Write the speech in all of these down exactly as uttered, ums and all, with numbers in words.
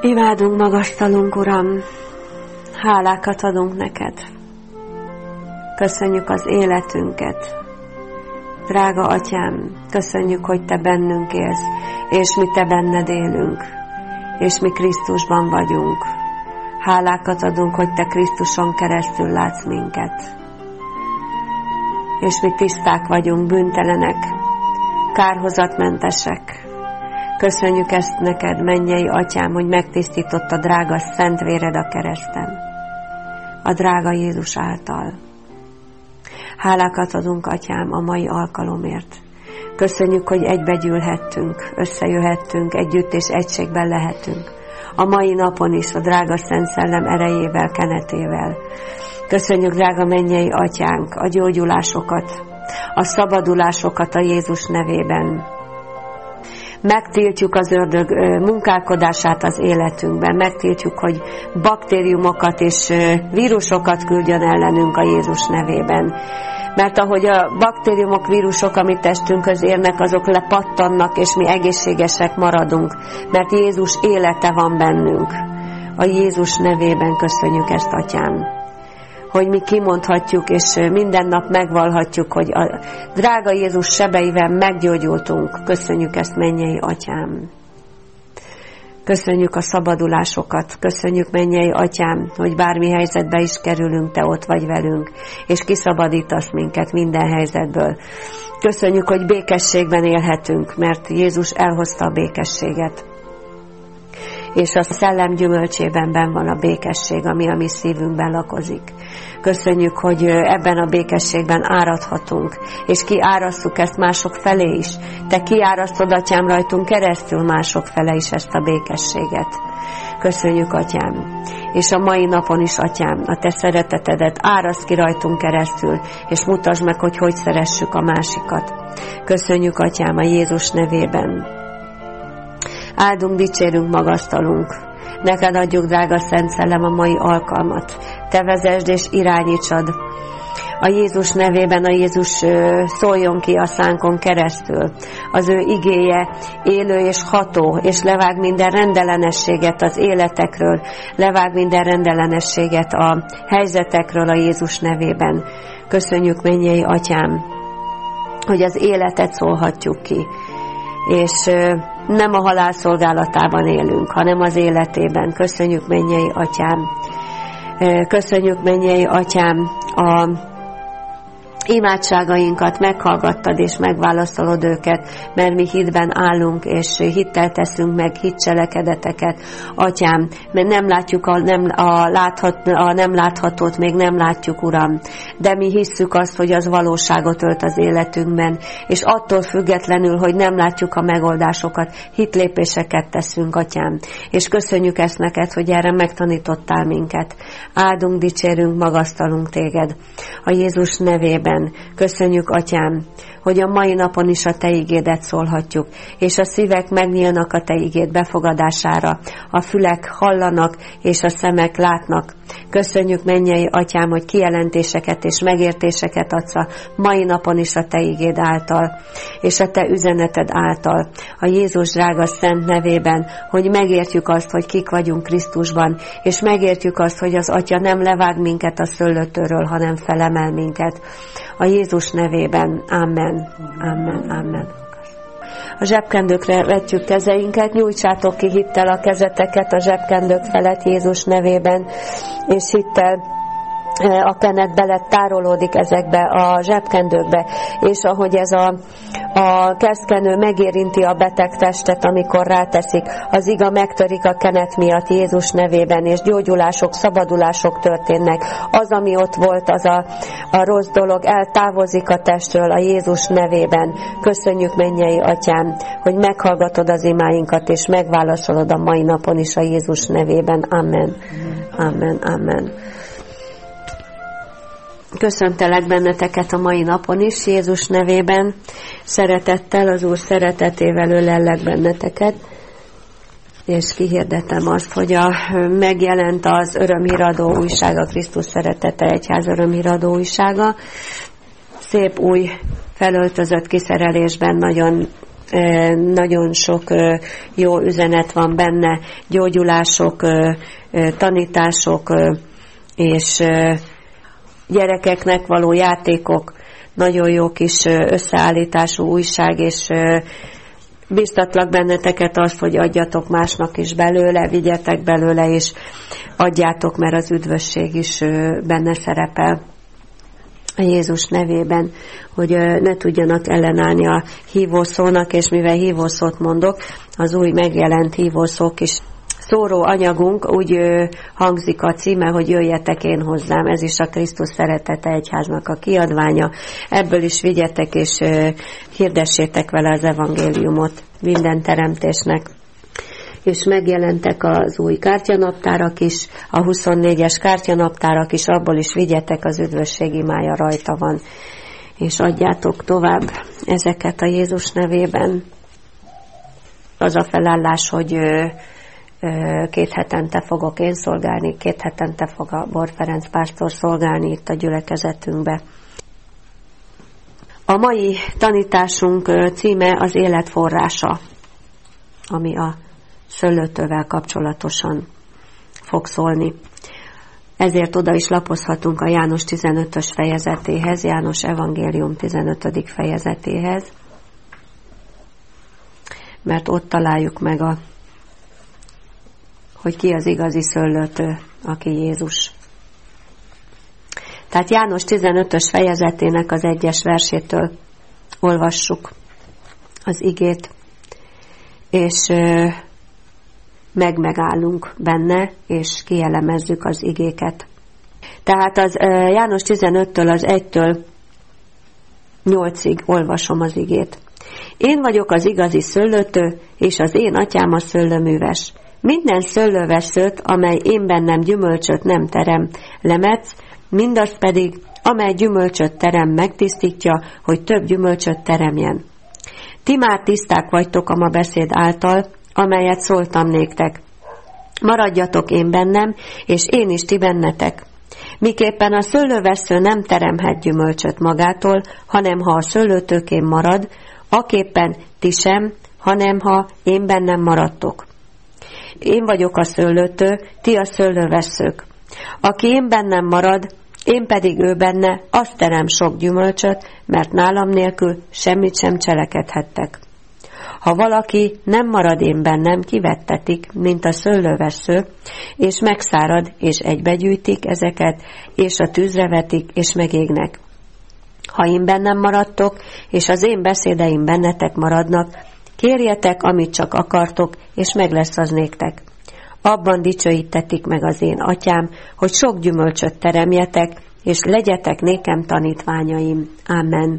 Imádunk, magasztalunk, Uram, hálákat adunk neked. Köszönjük az életünket. Drága Atyám, köszönjük, hogy Te bennünk élsz, és mi Te benned élünk, és mi Krisztusban vagyunk. Hálákat adunk, hogy Te Krisztuson keresztül látsz minket. És mi tiszták vagyunk, bűntelenek, kárhozatmentesek. Köszönjük ezt neked, mennyei Atyám, hogy megtisztított a drága szent véred a kereszten, a drága Jézus által. Hálákat adunk, Atyám, a mai alkalomért. Köszönjük, hogy egybegyűlhettünk, összejöhettünk, együtt és egységben lehetünk. A mai napon is a drága Szent Szellem erejével, kenetével. Köszönjük, drága mennyei Atyánk, a gyógyulásokat, a szabadulásokat a Jézus nevében. Megtiltjuk az ördög munkálkodását az életünkben, megtiltjuk, hogy baktériumokat és vírusokat küldjön ellenünk a Jézus nevében. Mert ahogy a baktériumok, vírusok, amit testünkhöz érnek, azok lepattannak, és mi egészségesek maradunk, mert Jézus élete van bennünk. A Jézus nevében köszönjük ezt, Atyám, hogy mi kimondhatjuk, és minden nap megvalhatjuk, hogy a drága Jézus sebeivel meggyógyultunk. Köszönjük ezt, mennyei Atyám. Köszönjük a szabadulásokat, köszönjük, mennyei Atyám, hogy bármi helyzetbe is kerülünk, Te ott vagy velünk, és kiszabadítasz minket minden helyzetből. Köszönjük, hogy békességben élhetünk, mert Jézus elhozta a békességet. És a szellem gyümölcsében benn van a békesség, ami a mi szívünkben lakozik. Köszönjük, hogy ebben a békességben áradhatunk, és kiárasztjuk ezt mások felé is. Te kiárasztod, Atyám, rajtunk keresztül mások fele is ezt a békességet. Köszönjük, Atyám. És a mai napon is, Atyám, a Te szeretetedet áraszt ki rajtunk keresztül, és mutasd meg, hogy hogy szeressük a másikat. Köszönjük, Atyám, a Jézus nevében. Áldunk, dicsérünk, magasztalunk. Neked adjuk, drága Szent Szellem, a mai alkalmat. Te vezesd és irányítsad. A Jézus nevében a Jézus szóljon ki a szánkon keresztül. Az ő igéje élő és ható, és levág minden rendellenességet az életekről, levág minden rendellenességet a helyzetekről a Jézus nevében. Köszönjük, mennyei Atyám, hogy az életet szólhatjuk ki, és nem a halál szolgálatában élünk, hanem az életében. Köszönjük, mennyei Atyám. Köszönjük, mennyei Atyám, a imádságainkat meghallgattad és megválaszolod őket, mert mi hitben állunk, és hittel teszünk meg hitcselekedeteket, Atyám, mert nem látjuk a nem, a, láthat, a nem láthatót, még nem látjuk, Uram, de mi hisszük azt, hogy az valóságot ölt az életünkben, és attól függetlenül, hogy nem látjuk a megoldásokat, hitlépéseket teszünk, Atyám, és köszönjük ezt neked, hogy erre megtanítottál minket. Áldunk, dicsérünk, magasztalunk téged a Jézus nevében. Köszönjük, Atyám, hogy a mai napon is a Te igédet szólhatjuk, és a szívek megnyílnak a Te igéd befogadására, a fülek hallanak, és a szemek látnak. Köszönjük, mennyei Atyám, hogy kijelentéseket és megértéseket adsz a mai napon is a Te igéd által, és a Te üzeneted által, a Jézus drága szent nevében, hogy megértjük azt, hogy kik vagyunk Krisztusban, és megértjük azt, hogy az Atya nem levág minket a szőlőtőről, hanem felemel minket. A Jézus nevében. Amen. Amen. Amen. A zsebkendőkre vetjük kezeinket, nyújtsátok ki hittel a kezeteket a zsebkendők felett Jézus nevében, és hittel a kenet bele tárolódik ezekbe a zsebkendőkbe, és ahogy ez a, a keszkenő megérinti a beteg testet, amikor ráteszik, az iga megtörik a kenet miatt Jézus nevében, és gyógyulások, szabadulások történnek. Az, ami ott volt, az a, a rossz dolog eltávozik a testről a Jézus nevében. Köszönjük, mennyei Atyám, hogy meghallgatod az imáinkat, és megválaszolod a mai napon is a Jézus nevében. Amen. Amen. Amen. Köszöntelek benneteket a mai napon is, Jézus nevében, szeretettel, az Úr szeretetével ölellek benneteket, és kihirdetem azt, hogy a, megjelent az örömhíradó újsága, Krisztus Szeretete Egyház örömhíradó újsága, szép új felöltözött kiszerelésben, nagyon nagyon sok jó üzenet van benne, gyógyulások, tanítások és gyerekeknek való játékok, nagyon jó kis összeállítású újság, és biztatlak benneteket azt, hogy adjatok másnak is belőle, vigyetek belőle, és adjátok, mert az üdvösség is benne szerepel a Jézus nevében, hogy ne tudjanak ellenállni a hívószónak, és mivel hívószót mondok, az új megjelent hívószók is szóró anyagunk, úgy hangzik a címe, hogy jöjjetek én hozzám, ez is a Krisztus szeretete egyháznak a kiadványa, ebből is vigyetek és hirdessétek vele az evangéliumot minden teremtésnek. És megjelentek az új kártyanaptárak is, a huszonnégyes kártyanaptárak is, abból is vigyetek, az üdvösség imája rajta van, és adjátok tovább ezeket a Jézus nevében. Az a felállás, hogy két hetente fogok én szolgálni, két hetente fog a Bor Ferenc pásztor szolgálni itt a gyülekezetünkbe. A mai tanításunk címe az élet forrása, ami a szőlőtővel kapcsolatosan fog szólni. Ezért oda is lapozhatunk a János tizenötös fejezetéhez, János evangélium tizenötödik fejezetéhez, mert ott találjuk meg, a, hogy ki az igazi szőlőtő, aki Jézus. Tehát János tizenötös fejezetének az egyes versétől olvassuk az igét, és meg-megállunk benne, és kielemezzük az igéket. Tehát az János tizenöttől az egytől nyolcig olvasom az igét. Én vagyok az igazi szőlőtő, és az én atyám a szőlőműves. Minden szőlőveszőt, amely én bennem gyümölcsöt nem terem, lemetsz, mindazt pedig, amely gyümölcsöt terem, megtisztítja, hogy több gyümölcsöt teremjen. Ti már tiszták vagytok a ma beszéd által, amelyet szóltam néktek. Maradjatok én bennem, és én is ti bennetek. Miképpen a szőlővessző nem teremhet gyümölcsöt magától, hanem ha a szőlőtőkén marad, aképpen ti sem, hanem ha én bennem maradtok. Én vagyok a szőlőtő, ti a szőlővesszők. Aki én bennem marad, én pedig ő benne, azt terem sok gyümölcsöt, mert nálam nélkül semmit sem cselekedhettek. Ha valaki nem marad én bennem, kivettetik, mint a szőlővessző, és megszárad, és egybegyűjtik ezeket, és a tűzre vetik, és megégnek. Ha én bennem maradtok, és az én beszédeim bennetek maradnak, kérjetek, amit csak akartok, és meg lesz az néktek. Abban dicsőítetik meg az én atyám, hogy sok gyümölcsöt teremjetek, és legyetek nékem tanítványaim. Amen.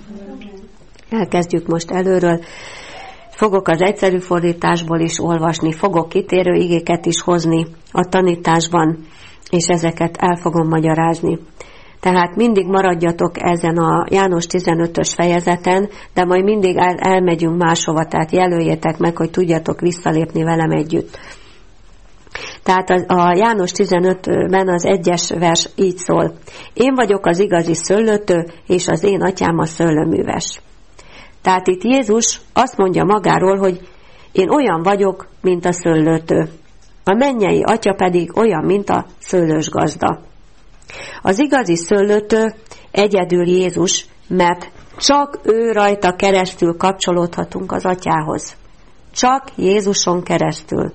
Elkezdjük most előről. Fogok az egyszerű fordításból is olvasni, fogok kitérő igéket is hozni a tanításban, és ezeket el fogom magyarázni. Tehát mindig maradjatok ezen a János tizenötös fejezeten, de majd mindig el, elmegyünk máshova, tehát jelöljétek meg, hogy tudjatok visszalépni velem együtt. Tehát a, a János tizenötben az egyes vers így szól. Én vagyok az igazi szőlőtő, és az én atyám a szőlőműves. Tehát itt Jézus azt mondja magáról, hogy én olyan vagyok, mint a szőlőtő. A mennyei atya pedig olyan, mint a szőlős gazda. Az igazi szőlőtő egyedül Jézus, mert csak ő rajta keresztül kapcsolódhatunk az atyához. Csak Jézuson keresztül.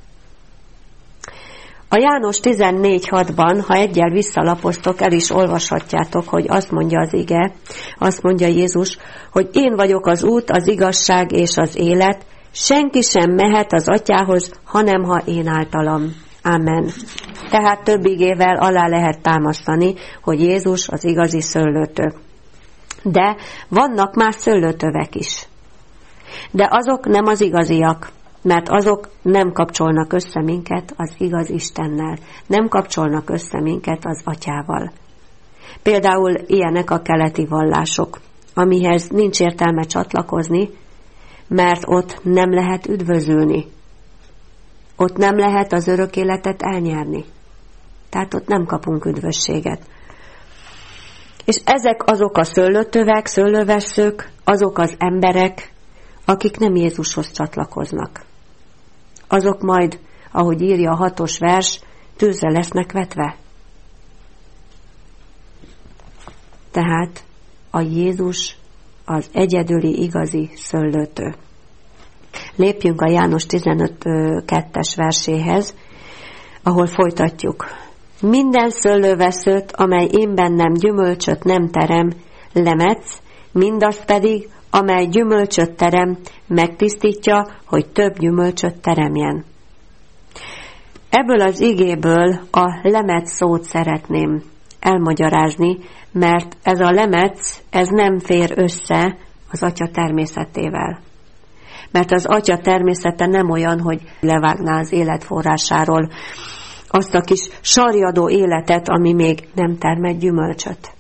A János tizennégy hatban, ha egyel visszalapoztok, el is olvashatjátok, hogy azt mondja az ige, azt mondja Jézus, hogy én vagyok az út, az igazság és az élet, senki sem mehet az atyához, hanem ha én általam. Amen. Tehát több igével alá lehet támasztani, hogy Jézus az igazi szőlőtő. De vannak más szőlőtövek is. De azok nem az igaziak, mert azok nem kapcsolnak össze minket az igaz Istennel, nem kapcsolnak össze minket az atyával. Például ilyenek a keleti vallások, amihez nincs értelme csatlakozni, mert ott nem lehet üdvözülni. Ott nem lehet az örök életet elnyerni. Tehát ott nem kapunk üdvösséget. És ezek azok a szőlőtövek, szőlővesszők, azok az emberek, akik nem Jézushoz csatlakoznak. Azok majd, ahogy írja a hatos vers, tűzre lesznek vetve. Tehát a Jézus az egyedüli igazi szőlőtő. Lépjünk a János tizenöt kettes verséhez, ahol folytatjuk. Minden szőlőveszőt, amely én bennem gyümölcsöt nem terem, lemetsz, mindazt pedig, amely gyümölcsöt terem, megtisztítja, hogy több gyümölcsöt teremjen. Ebből az igéből a lemetsz szót szeretném elmagyarázni, mert ez a lemetsz, ez nem fér össze az Atya természetével. Mert az Atya természete nem olyan, hogy levágná az életforrásáról azt a kis sarjadó életet, ami még nem termett gyümölcsöt.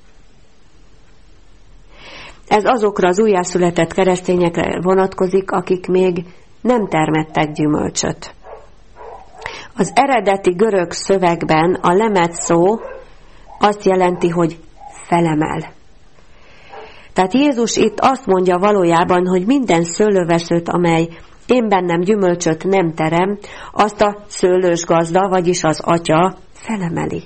Ez azokra az újjászületett keresztényekre vonatkozik, akik még nem termettek gyümölcsöt. Az eredeti görög szövegben a lemetsz szó azt jelenti, hogy felemel. Tehát Jézus itt azt mondja valójában, hogy minden szőlőveszőt, amely én bennem gyümölcsöt nem terem, azt a szőlős gazda, vagyis az Atya felemeli.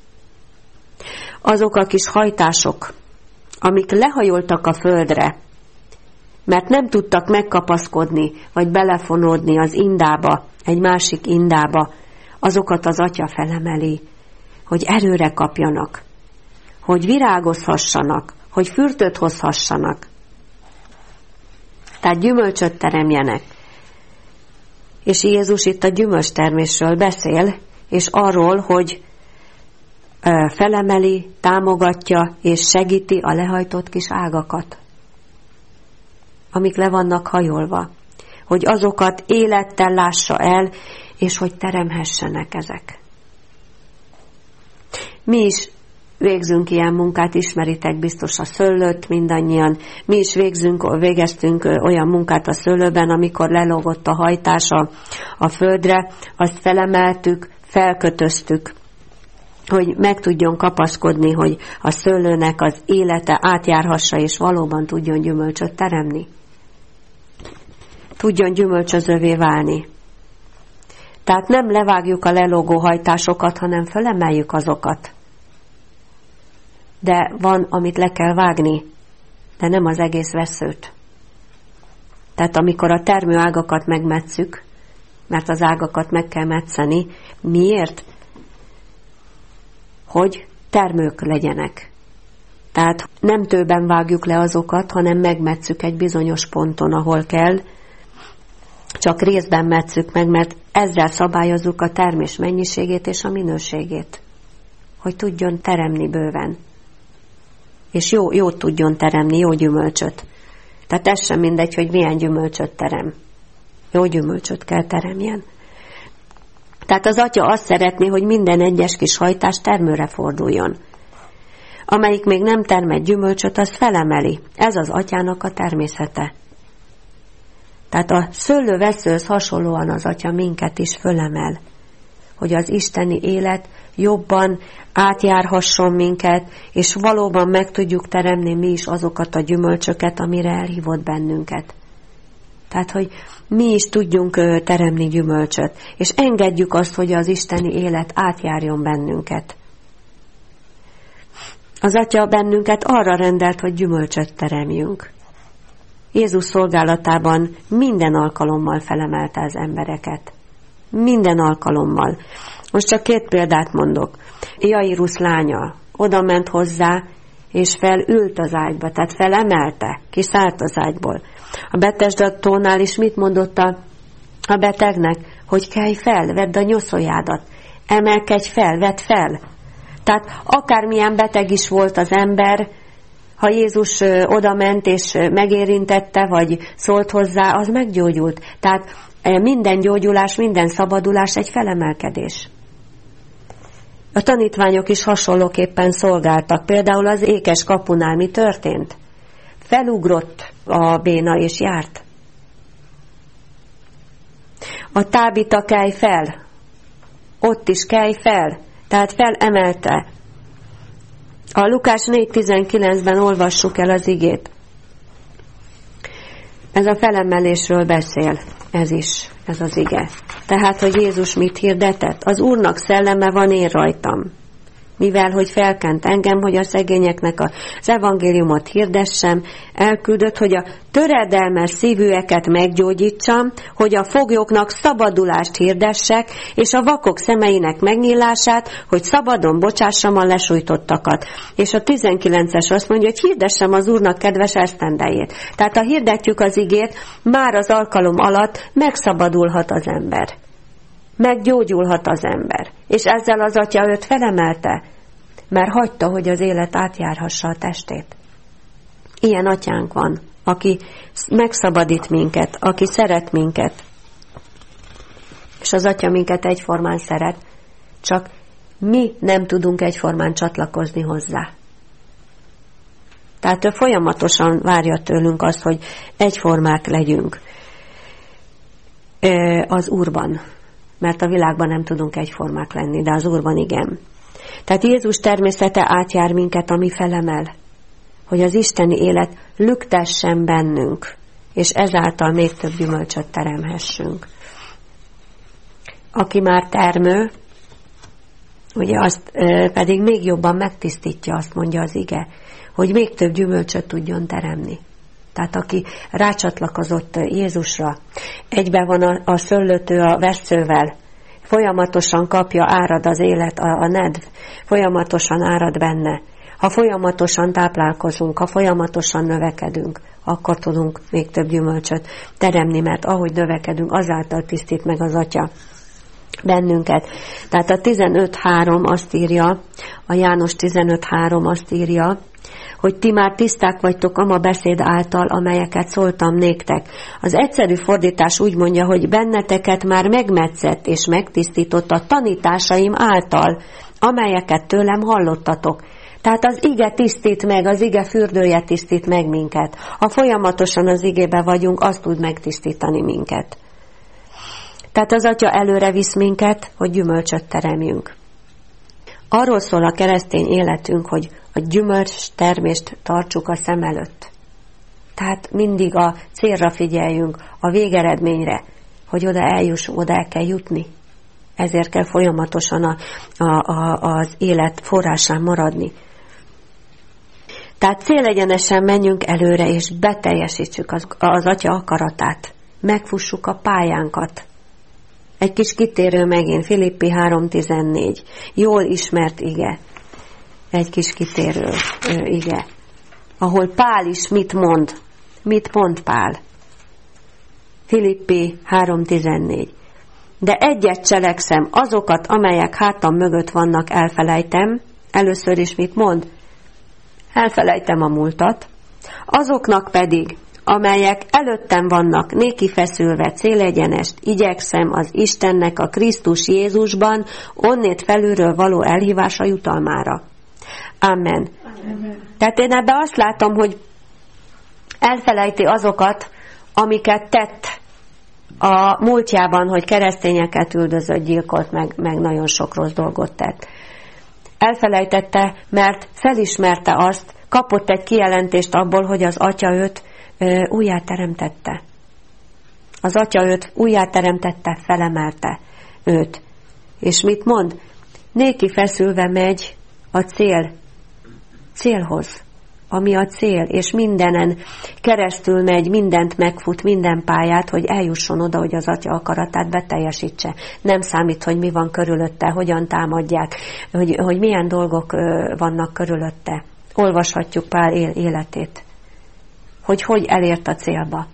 Azok a kis hajtások, amik lehajoltak a földre, mert nem tudtak megkapaszkodni, vagy belefonódni az indába, egy másik indába, azokat az Atya felemeli, hogy erőre kapjanak, hogy virágozhassanak, hogy fürtöt hozhassanak. Tehát gyümölcsöt teremjenek. És Jézus itt a gyümölcstermésről beszél, és arról, hogy felemeli, támogatja és segíti a lehajtott kis ágakat, amik le vannak hajolva, hogy azokat élettel lássa el, és hogy teremhessenek ezek. Mi is végzünk ilyen munkát, ismeritek biztos a szőlőt mindannyian. Mi is végzünk, végeztünk olyan munkát a szőlőben, amikor lelógott a hajtása a földre, azt felemeltük, felkötöztük, hogy meg tudjon kapaszkodni, hogy a szőlőnek az élete átjárhassa, és valóban tudjon gyümölcsöt teremni. Tudjon gyümölcsözővé válni. Tehát nem levágjuk a lelógó hajtásokat, hanem felemeljük azokat. De van, amit le kell vágni, de nem az egész veszőt. Tehát amikor a termőágakat megmetszük, mert az ágakat meg kell metszeni, miért? Hogy termők legyenek. Tehát nem tőben vágjuk le azokat, hanem megmetszük egy bizonyos ponton, ahol kell, csak részben metszük meg, mert ezzel szabályozzuk a termés mennyiségét és a minőségét, hogy tudjon teremni bőven. És jó, jót tudjon teremni, jó gyümölcsöt. Tehát ez sem mindegy, hogy milyen gyümölcsöt terem. Jó gyümölcsöt kell teremjen. Tehát az Atya azt szeretné, hogy minden egyes kis hajtás termőre forduljon. Amelyik még nem termett gyümölcsöt, az felemeli. Ez az Atyának a természete. Tehát a szőlőveszőhöz hasonlóan az Atya minket is fölemel, hogy az isteni élet jobban átjárhasson minket, és valóban meg tudjuk teremni mi is azokat a gyümölcsöket, amire elhívott bennünket. Tehát, hogy mi is tudjunk teremni gyümölcsöt, és engedjük azt, hogy az isteni élet átjárjon bennünket. Az Atya bennünket arra rendelt, hogy gyümölcsöt teremjünk. Jézus szolgálatában minden alkalommal felemelte az embereket. Minden alkalommal. Most csak két példát mondok. Jairus lánya oda ment hozzá, és felült az ágyba, tehát felemelte, kiszállt az ágyból. A Betesda tónál is mit mondott a, a betegnek? Hogy kelj fel, vedd a nyoszójádat, emelkedj fel, vedd fel. Tehát akármilyen beteg is volt az ember, ha Jézus oda ment és megérintette, vagy szólt hozzá, az meggyógyult. Tehát minden gyógyulás, minden szabadulás egy felemelkedés. A tanítványok is hasonlóképpen szolgáltak. Például az ékes kapunál mi történt? Felugrott a béna és járt. A Tábita kelj fel. Ott is kelj fel. Tehát felemelte. A Lukás négy tizenkilencben olvassuk el az igét. Ez a felemelésről beszél, ez is, ez az ige. Tehát, hogy Jézus mit hirdetett? Az Úrnak szelleme van én rajtam. Mivel, hogy felkent engem, hogy a szegényeknek az evangéliumot hirdessem, elküldött, hogy a töredelmes szívűeket meggyógyítsam, hogy a foglyoknak szabadulást hirdessek, és a vakok szemeinek megnyílását, hogy szabadon bocsássam a lesújtottakat. És a tizenkilences azt mondja, hogy hirdessem az Úrnak kedves esztendejét. Tehát ha hirdetjük az igét, már az alkalom alatt megszabadulhat az ember. Meggyógyulhat az ember. És ezzel az Atya őt felemelte, mert hagyta, hogy az élet átjárhassa a testét. Ilyen atyánk van, aki megszabadít minket, aki szeret minket. És az Atya minket egyformán szeret, csak mi nem tudunk egyformán csatlakozni hozzá. Tehát ő folyamatosan várja tőlünk azt, hogy egyformák legyünk az Úrban. Mert a világban nem tudunk egyformák lenni, de az Úrban igen. Tehát Jézus természete átjár minket, ami felemel, hogy az isteni élet lüktessen bennünk, és ezáltal még több gyümölcsöt teremhessünk. Aki már termő, ugye azt e, pedig még jobban megtisztítja, azt mondja az ige, hogy még több gyümölcsöt tudjon teremni. Tehát aki rácsatlakozott Jézusra, egyben van a, a szőlőtő a vesszővel, folyamatosan kapja, árad az élet, a, a nedv, folyamatosan árad benne. Ha folyamatosan táplálkozunk, ha folyamatosan növekedünk, akkor tudunk még több gyümölcsöt teremni, mert ahogy növekedünk, azáltal tisztít meg az Atya bennünket. Tehát a tizenöt három azt írja, a János tizenöt három azt írja, hogy ti már tiszták vagytok ama beszéd által, amelyeket szóltam néktek. Az egyszerű fordítás úgy mondja, hogy benneteket már megmetszett és megtisztított a tanításaim által, amelyeket tőlem hallottatok. Tehát az ige tisztít meg, az ige fürdője tisztít meg minket. Ha folyamatosan az igébe vagyunk, az tud megtisztítani minket. Tehát az Atya előre visz minket, hogy gyümölcsöt teremjünk. Arról szól a keresztény életünk, hogy a gyümölcs termést tartsuk a szem előtt. Tehát mindig a célra figyeljünk, a végeredményre, hogy oda eljussunk, oda el kell jutni. Ezért kell folyamatosan a, a, a, az élet forrásán maradni. Tehát célegyenesen menjünk előre, és beteljesítsük az, az Atya akaratát. Megfussuk a pályánkat. Egy kis kitérő megint, Filippi három tizennégy. Jól ismert ige. Egy kis kitérő ige. Ahol Pál is mit mond? Mit mond Pál? Filippi három tizennégy. De egyet cselekszem, azokat, amelyek hátam mögött vannak, elfelejtem. Először is mit mond? Elfelejtem a múltat. Azoknak pedig, amelyek előttem vannak, néki feszülve, célegyenest, igyekszem az Istennek a Krisztus Jézusban onnét felülről való elhívása jutalmára. Amen. Amen. Tehát én ebben azt látom, hogy elfelejti azokat, amiket tett a múltjában, hogy keresztényeket üldözött, gyilkolt, meg, meg nagyon sok rossz dolgot tett. Elfelejtette, mert felismerte azt, kapott egy kijelentést abból, hogy az Atya őt ö, újjáteremtette. Az Atya őt újjáteremtette, felemelte őt. És mit mond? Néki feszülve megy a cél, célhoz, ami a cél, és mindenen keresztül megy, mindent megfut, minden pályát, hogy eljusson oda, hogy az Atya akaratát beteljesítse. Nem számít, hogy mi van körülötte, hogyan támadják, hogy, hogy milyen dolgok vannak körülötte. Olvashatjuk Pál életét, hogy hogy elért a célba.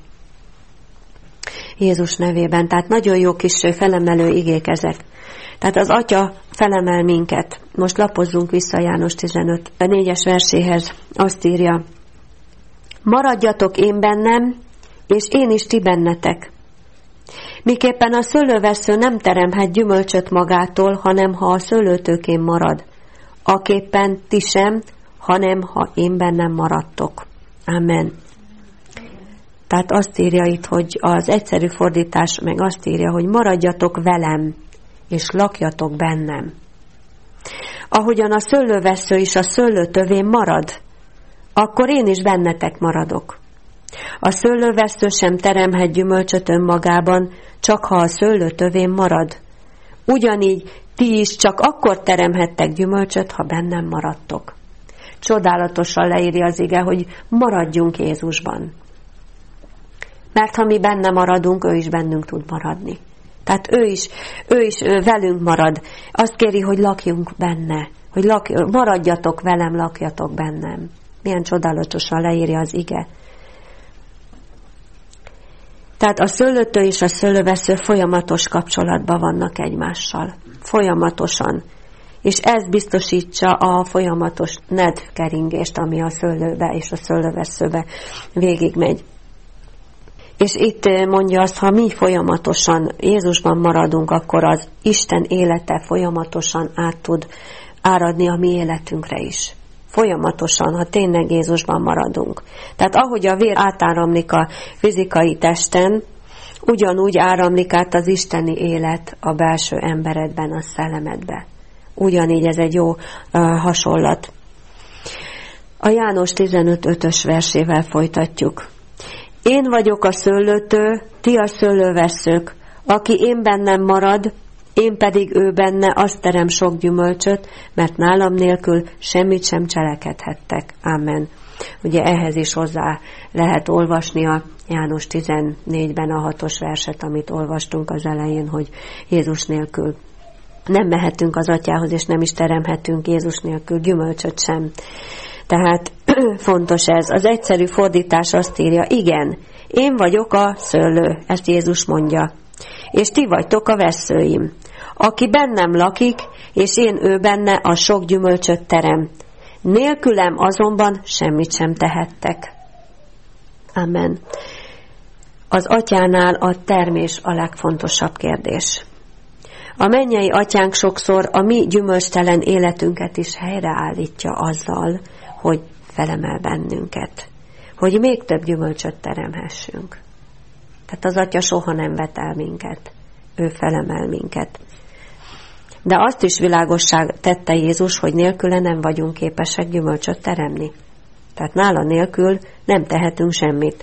Jézus nevében. Tehát nagyon jó kis felemelő igék ezek. Tehát az Atya felemel minket. Most lapozzunk vissza János tizenöt négyes verséhez. Azt írja: maradjatok én bennem, és én is ti bennetek. Miképpen a szőlővessző nem teremhet gyümölcsöt magától, hanem ha a szőlőtőkén marad. Aképpen ti sem, hanem ha én bennem maradtok. Amen. Tehát azt írja itt, hogy az egyszerű fordítás meg azt írja, hogy maradjatok velem, és lakjatok bennem. Ahogyan a szőlővessző is a szőlőtövén marad, akkor én is bennetek maradok. A szőlővessző sem teremhet gyümölcsöt önmagában, csak ha a szőlő tövén marad. Ugyanígy ti is csak akkor teremhettek gyümölcsöt, ha bennem maradtok. Csodálatosan leírja az ige, hogy maradjunk Jézusban. Mert ha mi benne maradunk, ő is bennünk tud maradni. Tehát ő is, ő is ő velünk marad. Azt kéri, hogy lakjunk benne, hogy lak, maradjatok velem, lakjatok bennem. Milyen csodálatosan leírja az ige. Tehát a szőlőtő és a szőlővesző folyamatos kapcsolatban vannak egymással. Folyamatosan. És ez biztosítsa a folyamatos nedvkeringést, ami a szőlőbe és a szőlőveszőbe végigmegy. És itt mondja azt, ha mi folyamatosan Jézusban maradunk, akkor az Isten élete folyamatosan át tud áradni a mi életünkre is. Folyamatosan, ha tényleg Jézusban maradunk. Tehát ahogy a vér átáramlik a fizikai testen, ugyanúgy áramlik át az isteni élet a belső emberedben, a szellemedbe. Ugyanígy ez egy jó uh, hasonlat. A János tizenöt ötös versével folytatjuk. Én vagyok a szőlőtő, ti a szőlővesszők. Aki én bennem marad, én pedig ő benne, azt terem sok gyümölcsöt, mert nálam nélkül semmit sem cselekedhettek. Amen. Ugye ehhez is hozzá lehet olvasni a János tizennégyben a hatos verset, amit olvastunk az elején, hogy Jézus nélkül nem mehetünk az atyához, és nem is teremhetünk Jézus nélkül gyümölcsöt sem. Tehát fontos ez. Az egyszerű fordítás azt írja, igen, én vagyok a szőlő, ezt Jézus mondja, és ti vagytok a vesszőim. Aki bennem lakik, és én ő benne, a sok gyümölcsöt terem. Nélkülem azonban semmit sem tehettek. Amen. Az atyánál a termés a legfontosabb kérdés. A mennyei atyánk sokszor a mi gyümölcstelen életünket is helyreállítja azzal, hogy felemel bennünket. Hogy még több gyümölcsöt teremhessünk. Tehát az atya soha nem vet el minket. Ő felemel minket. De azt is világossá tette Jézus, hogy nélküle nem vagyunk képesek gyümölcsöt teremni. Tehát nála nélkül nem tehetünk semmit.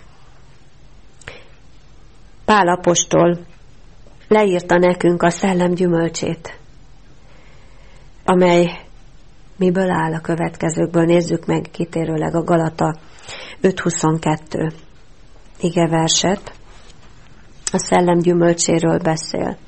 Pál apostol leírta nekünk a szellem gyümölcsét, amely miből áll a következőkből. Nézzük meg kitérőleg a Galata öt huszonkettő ige verset. A szellem gyümölcséről beszél.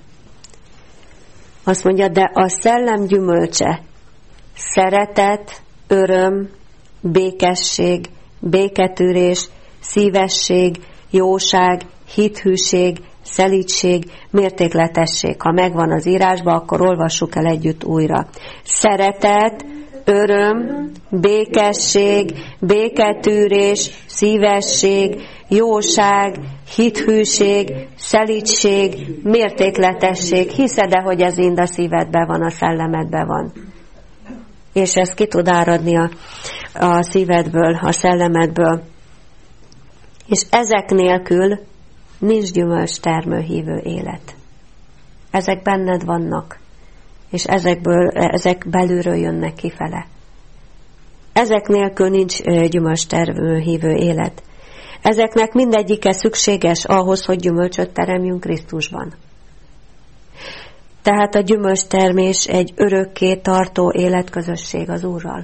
Azt mondja, de a szellem gyümölcse szeretet, öröm, békesség, béketűrés, szívesség, jóság, hithűség, szelídség, mértékletesség. Ha megvan az írásban, akkor olvassuk el együtt újra. Szeretet, öröm, békesség, béketűrés, szívesség, jóság, hithűség, szelídség, mértékletesség. Hiszed-e, hogy ez mind a szívedben van, a szellemedben van? És ez ki tud áradni a, a szívedből, a szellemedből. És ezek nélkül nincs gyümölcs termőhívő élet. Ezek benned vannak, és ezekből, ezek belülről jönnek kifele. Ezek nélkül nincs gyümölcs termőhívő élet. Ezeknek mindegyike szükséges ahhoz, hogy gyümölcsöt teremjünk Krisztusban. Tehát a gyümölcstermés egy örökké tartó életközösség az Úrral.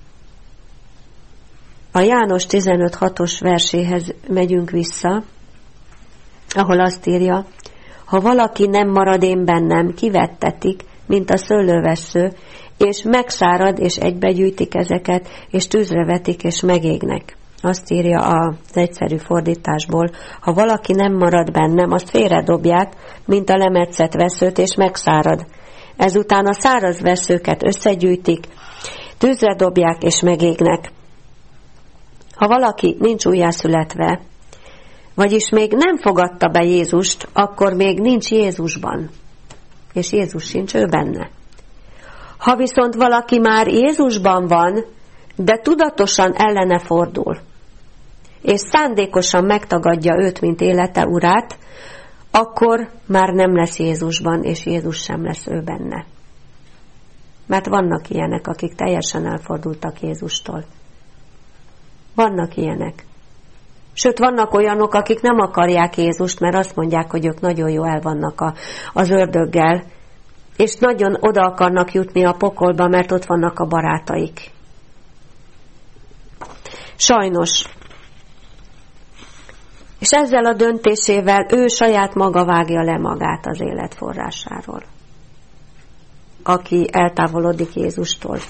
A János tizenöt hatos verséhez megyünk vissza, ahol azt írja, ha valaki nem marad én bennem, kivettetik, mint a szőlővessző, és megszárad, és egybegyűjtik ezeket, és tűzre vetik, és megégnek. Azt írja az egyszerű fordításból, ha valaki nem marad bennem, azt félredobják, mint a lemetszett veszőt, és megszárad. Ezután a száraz veszőket összegyűjtik, tűzre dobják, és megégnek. Ha valaki nincs újjászületve, vagyis még nem fogadta be Jézust, akkor még nincs Jézusban, és Jézus sincs ő benne. Ha viszont valaki már Jézusban van, de tudatosan ellene fordul, és szándékosan megtagadja őt, mint élete urát, akkor már nem lesz Jézusban, és Jézus sem lesz ő benne. Mert vannak ilyenek, akik teljesen elfordultak Jézustól. Vannak ilyenek. Sőt, vannak olyanok, akik nem akarják Jézust, mert azt mondják, hogy ők nagyon jó el vannak a, az ördöggel, és nagyon oda akarnak jutni a pokolba, mert ott vannak a barátaik. Sajnos. És ezzel a döntésével ő saját maga vágja le magát az élet forrásáról, aki eltávolodik Jézustól.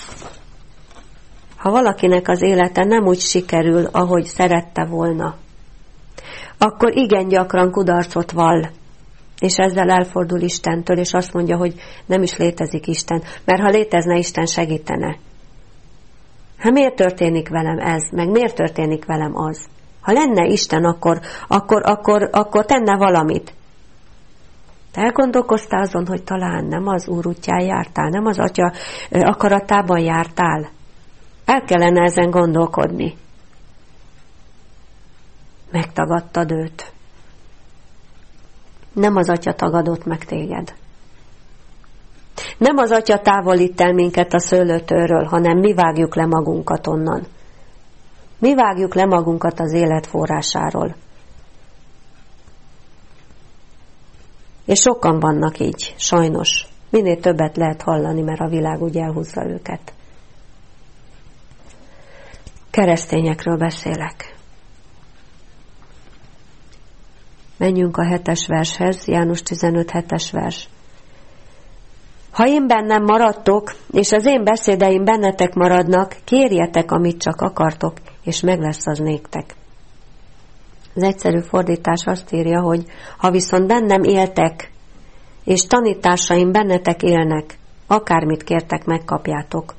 Ha valakinek az élete nem úgy sikerül, ahogy szerette volna, akkor igen gyakran kudarcot vall, és ezzel elfordul Istentől, és azt mondja, hogy nem is létezik Isten, mert ha létezne, Isten segítene. Hát miért történik velem ez, meg miért történik velem az? Ha lenne Isten, akkor, akkor, akkor, akkor tenne valamit. Te elgondolkoztál azon, hogy talán nem az Úr útján jártál, nem az Atya akaratában jártál? El kellene ezen gondolkodni. Megtagadtad őt. Nem az Atya tagadott meg téged. Nem az Atya távolít el minket a szőlőtőről, hanem mi vágjuk le magunkat onnan. Mi vágjuk le magunkat az élet forrásáról. És sokan vannak így, sajnos. Minél többet lehet hallani, mert a világ úgy elhúzza őket. Keresztényekről beszélek. Menjünk a hetes vershez, János tizenöt hetes vers. Ha én bennem maradtok, és az én beszédeim bennetek maradnak, kérjetek, amit csak akartok, és meg lesz az néktek. Az egyszerű fordítás azt írja, hogy ha viszont bennem éltek, és tanításaim bennetek élnek, akármit kértek, megkapjátok.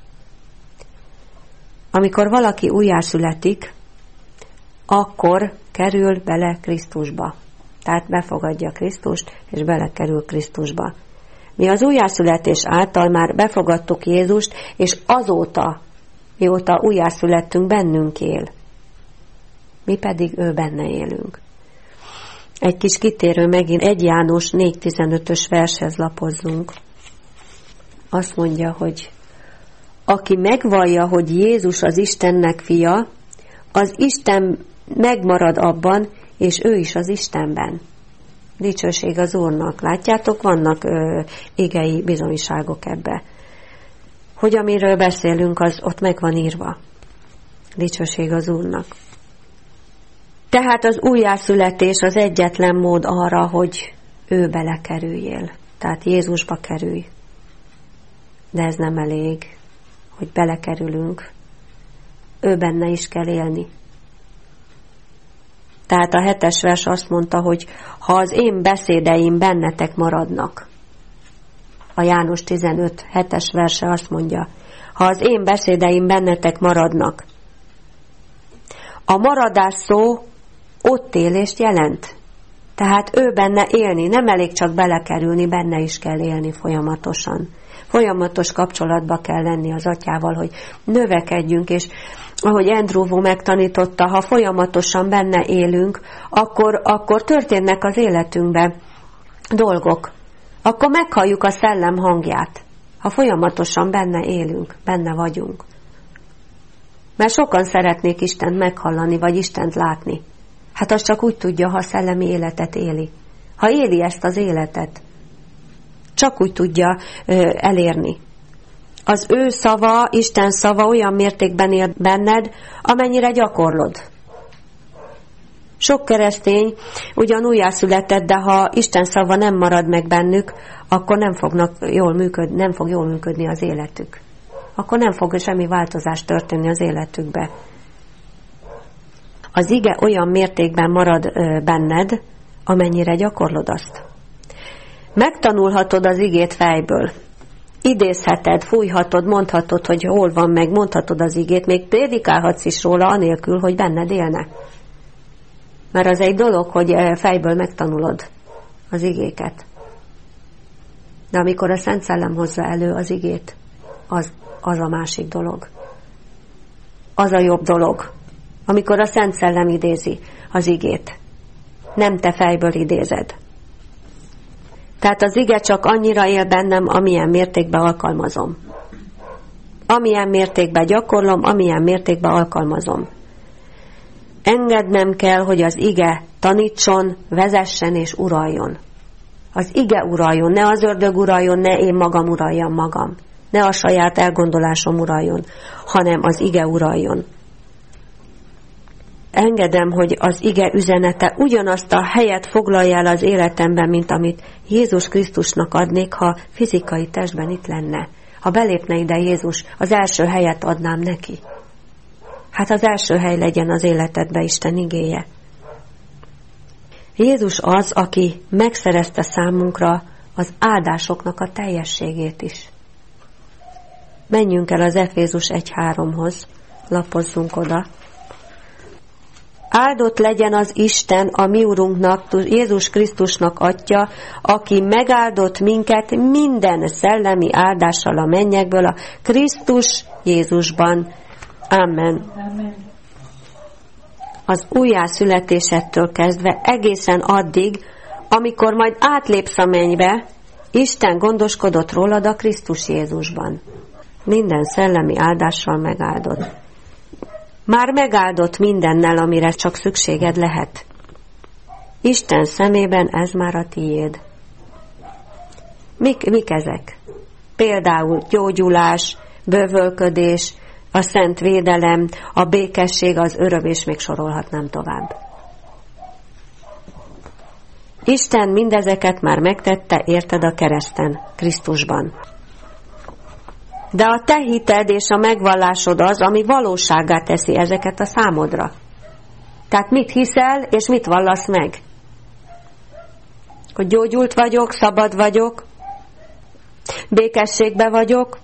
Amikor valaki újjászületik, akkor kerül bele Krisztusba. Tehát befogadja Krisztust, és belekerül Krisztusba. Mi az újjászületés által már befogadtuk Jézust, és azóta, mióta újjászülettünk, bennünk él. Mi pedig ő benne élünk. Egy kis kitérő megint egy János négy tizenötös vershez lapozzunk. Azt mondja, hogy aki megvallja, hogy Jézus az Istennek fia, az Isten megmarad abban, és ő is az Istenben. Dicsőség az Úrnak. Látjátok, vannak ö, igei bizonyságok ebbe. Hogy amiről beszélünk, az ott meg van írva. Dicsőség az Úrnak. Tehát az újjászületés az egyetlen mód arra, hogy ő belekerüljél. Tehát Jézusba kerülj. De ez nem elég, hogy belekerülünk. Ő benne is kell élni. Tehát a hetes vers azt mondta, hogy ha az én beszédeim bennetek maradnak. A János tizenöt hetes verse azt mondja, ha az én beszédeim bennetek maradnak. A maradás szó ott élést jelent. Tehát ő benne élni, nem elég csak belekerülni, benne is kell élni folyamatosan. Folyamatos kapcsolatba kell lenni az Atyával, hogy növekedjünk, és ahogy Andrew megtanította, ha folyamatosan benne élünk, akkor, akkor történnek az életünkben dolgok. Akkor meghalljuk a szellem hangját, ha folyamatosan benne élünk, benne vagyunk. Mert sokan szeretnék Istent meghallani, vagy Istent látni. Hát az csak úgy tudja, ha a szellemi életet éli. Ha éli ezt az életet, csak úgy tudja ö, elérni. Az ő szava, Isten szava olyan mértékben él benned, amennyire gyakorlod. Sok keresztény ugyan újjászületett, de ha Isten szava nem marad meg bennük, akkor nem, fognak jól működni, nem fog jól működni az életük. Akkor nem fog semmi változás történni az életükbe. Az ige olyan mértékben marad benned, amennyire gyakorlod azt. Megtanulhatod az igét fejből. Idézheted, fújhatod, mondhatod, hogy hol van meg, mondhatod az igét, még prédikálhatsz is róla, anélkül, hogy benned élne. Mert az egy dolog, hogy fejből megtanulod az igéket. De amikor a Szent Szellem hozza elő az igét, az, az a másik dolog. Az a jobb dolog. Amikor a Szent Szellem idézi az igét. Nem te fejből idézed. Tehát az ige csak annyira él bennem, amilyen mértékben alkalmazom. Amilyen mértékben gyakorlom, amilyen mértékben alkalmazom. engednem kell, hogy az ige tanítson, vezessen és uraljon. Az ige uraljon, ne az ördög uraljon, ne én magam uraljam magam. Ne a saját elgondolásom uraljon, hanem az ige uraljon. Engedem, hogy az ige üzenete ugyanazt a helyet foglalja el az életemben, mint amit Jézus Krisztusnak adnék, ha fizikai testben itt lenne. Ha belépne ide Jézus, az első helyet adnám neki. Hát az első hely legyen az életedbe Isten igéje. Jézus az, aki megszerezte számunkra az áldásoknak a teljességét is. Menjünk el az Efézus egy háromhoz, lapozzunk oda. Áldott legyen az Isten, a mi Urunknak, Jézus Krisztusnak Atya, aki megáldott minket minden szellemi áldással a mennyekből a Krisztus Jézusban. Amen. Amen. Az újjászületésettől kezdve egészen addig, amikor majd átlépsz a mennybe, Isten gondoskodott rólad a Krisztus Jézusban. Minden szellemi áldással megáldott. Már megáldott mindennel, amire csak szükséged lehet. Isten szemében ez már a tiéd. Mik, mik ezek? Például gyógyulás, bővölködés, a szent védelem, a békesség, az öröm, és még sorolhatnám tovább. Isten mindezeket már megtette, érted, a kereszten, Krisztusban. De a te hited és a megvallásod az, ami valósággá teszi ezeket a számodra. Tehát mit hiszel, és mit vallasz meg? Hogy gyógyult vagyok, szabad vagyok, békességbe vagyok.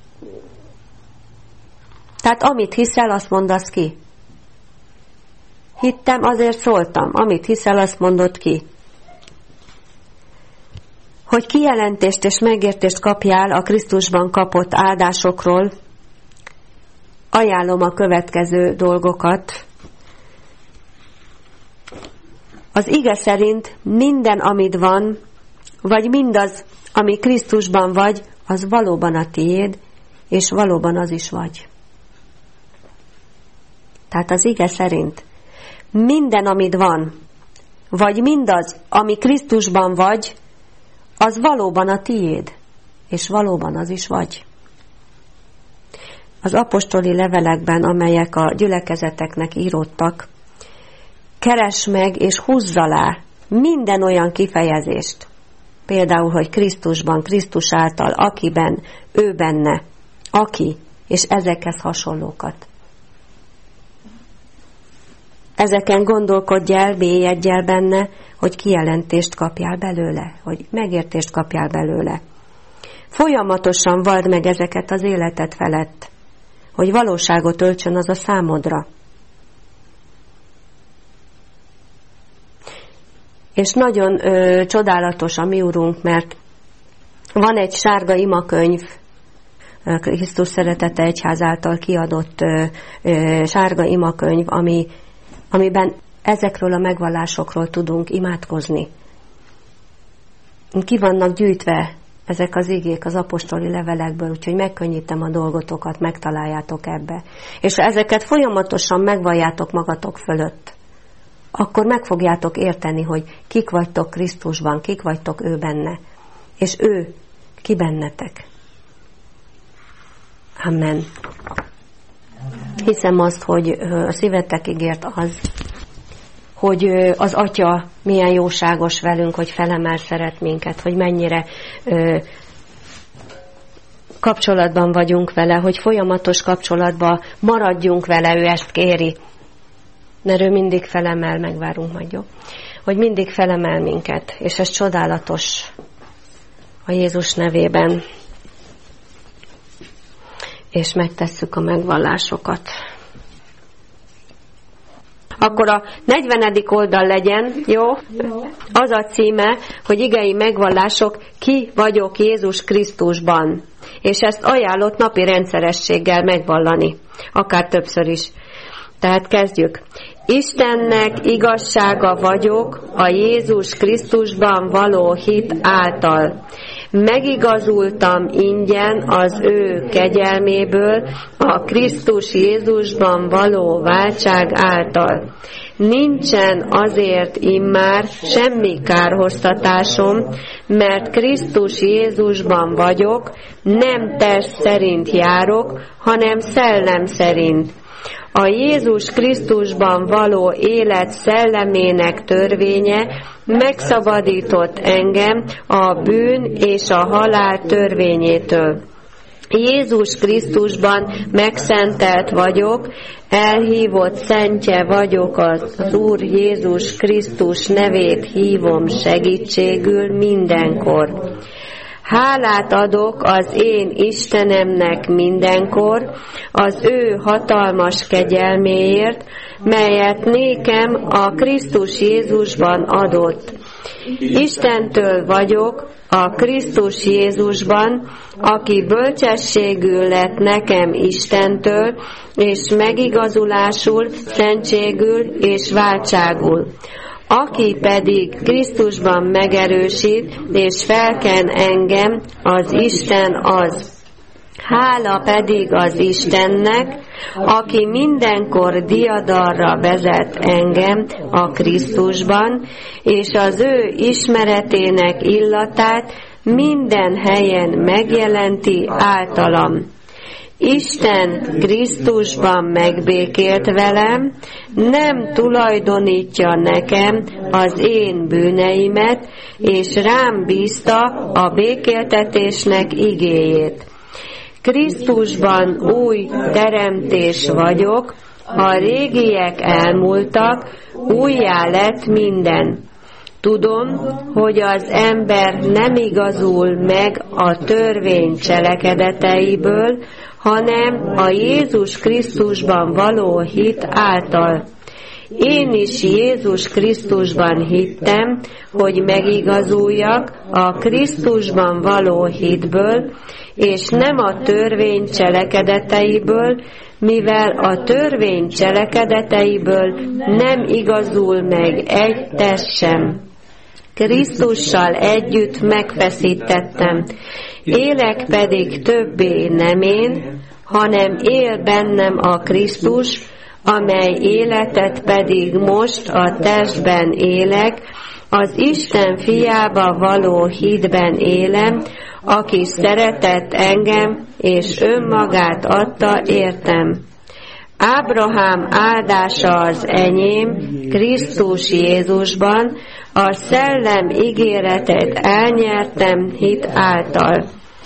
Tehát amit hiszel, azt mondasz ki. Hittem, azért szóltam. Amit hiszel, azt mondod ki. Hogy kijelentést és megértést kapjál a Krisztusban kapott áldásokról, ajánlom a következő dolgokat. Az ige szerint minden, amit van, vagy mindaz, ami Krisztusban vagy, az valóban a tiéd, és valóban az is vagy. Tehát az ige szerint minden, amit van, vagy mindaz, ami Krisztusban vagy, az valóban a tiéd, és valóban az is vagy. Az apostoli levelekben, amelyek a gyülekezeteknek íródtak, keresd meg és húzz alá minden olyan kifejezést, például, hogy Krisztusban, Krisztus által, akiben, ő benne, aki, és ezekhez hasonlókat. Ezeken gondolkodj el, mélyedj el benne, hogy kijelentést kapjál belőle, hogy megértést kapjál belőle. Folyamatosan vald meg ezeket az életed felett, hogy valóságot öltsön az a számodra. És nagyon ö, csodálatos a mi Urunk, mert van egy sárga imakönyv, Krisztus Szeretete Egyház által kiadott ö, ö, sárga imakönyv, ami, amiben ezekről a megvallásokról tudunk imádkozni. Ki vannak gyűjtve ezek az igék az apostoli levelekből, úgyhogy megkönnyítem a dolgotokat, megtaláljátok ebbe. És ha ezeket folyamatosan megvalljátok magatok fölött, akkor meg fogjátok érteni, hogy kik vagytok Krisztusban, kik vagytok ő benne, és ő ki bennetek. Amen. Hiszem azt, hogy a szívetek ígért az, hogy az Atya milyen jóságos velünk, hogy felemel szeret minket, hogy mennyire ö, kapcsolatban vagyunk vele, hogy folyamatos kapcsolatban maradjunk vele, ő ezt kéri. Mert ő mindig felemel, megvárunk majd, jó? Hogy mindig felemel minket, és ez csodálatos a Jézus nevében. És megtesszük a megvallásokat. Akkor a negyvenedik oldal legyen, jó? Az a címe, hogy igei megvallások, ki vagyok Jézus Krisztusban. És ezt ajánlott napi rendszerességgel megvallani, akár többször is. Tehát kezdjük. Istennek igazsága vagyok a Jézus Krisztusban való hit által. Megigazultam ingyen az ő kegyelméből a Krisztus Jézusban való váltság által. Nincsen azért immár semmi kárhoztatásom, mert Krisztus Jézusban vagyok, nem test szerint járok, hanem szellem szerint. A Jézus Krisztusban való élet szellemének törvénye megszabadított engem a bűn és a halál törvényétől. Jézus Krisztusban megszentelt vagyok, elhívott szentje vagyok, az Úr Jézus Krisztus nevét hívom segítségül mindenkor. Hálát adok az én Istenemnek mindenkor, az ő hatalmas kegyelméért, melyet nékem a Krisztus Jézusban adott. Istentől vagyok, a Krisztus Jézusban, aki bölcsességül lett nekem Istentől, és megigazulásul, szentségül és váltságul. Aki pedig Krisztusban megerősít, és felken engem, az Isten az. Hála pedig az Istennek, aki mindenkor diadalra vezet engem a Krisztusban, és az ő ismeretének illatát minden helyen megjelenti általam. Isten Krisztusban megbékélt velem, nem tulajdonítja nekem az én bűneimet, és rám bízta a békéltetésnek igéjét. Krisztusban új teremtés vagyok, a régiek elmúltak, újjá lett minden. Tudom, hogy az ember nem igazul meg a törvény cselekedeteiből, hanem a Jézus Krisztusban való hit által. Én is Jézus Krisztusban hittem, hogy megigazuljak a Krisztusban való hitből, és nem a törvény cselekedeteiből, mivel a törvény cselekedeteiből nem igazul meg egy test sem. Krisztussal együtt megfeszítettem, élek pedig többé nem én, hanem él bennem a Krisztus, amely életet pedig most a testben élek, az Isten fiába való hitben élem, aki szeretett engem, és önmagát adta értem. Ábrahám áldása az enyém, Krisztus Jézusban, a szellem ígéretet elnyertem hit által.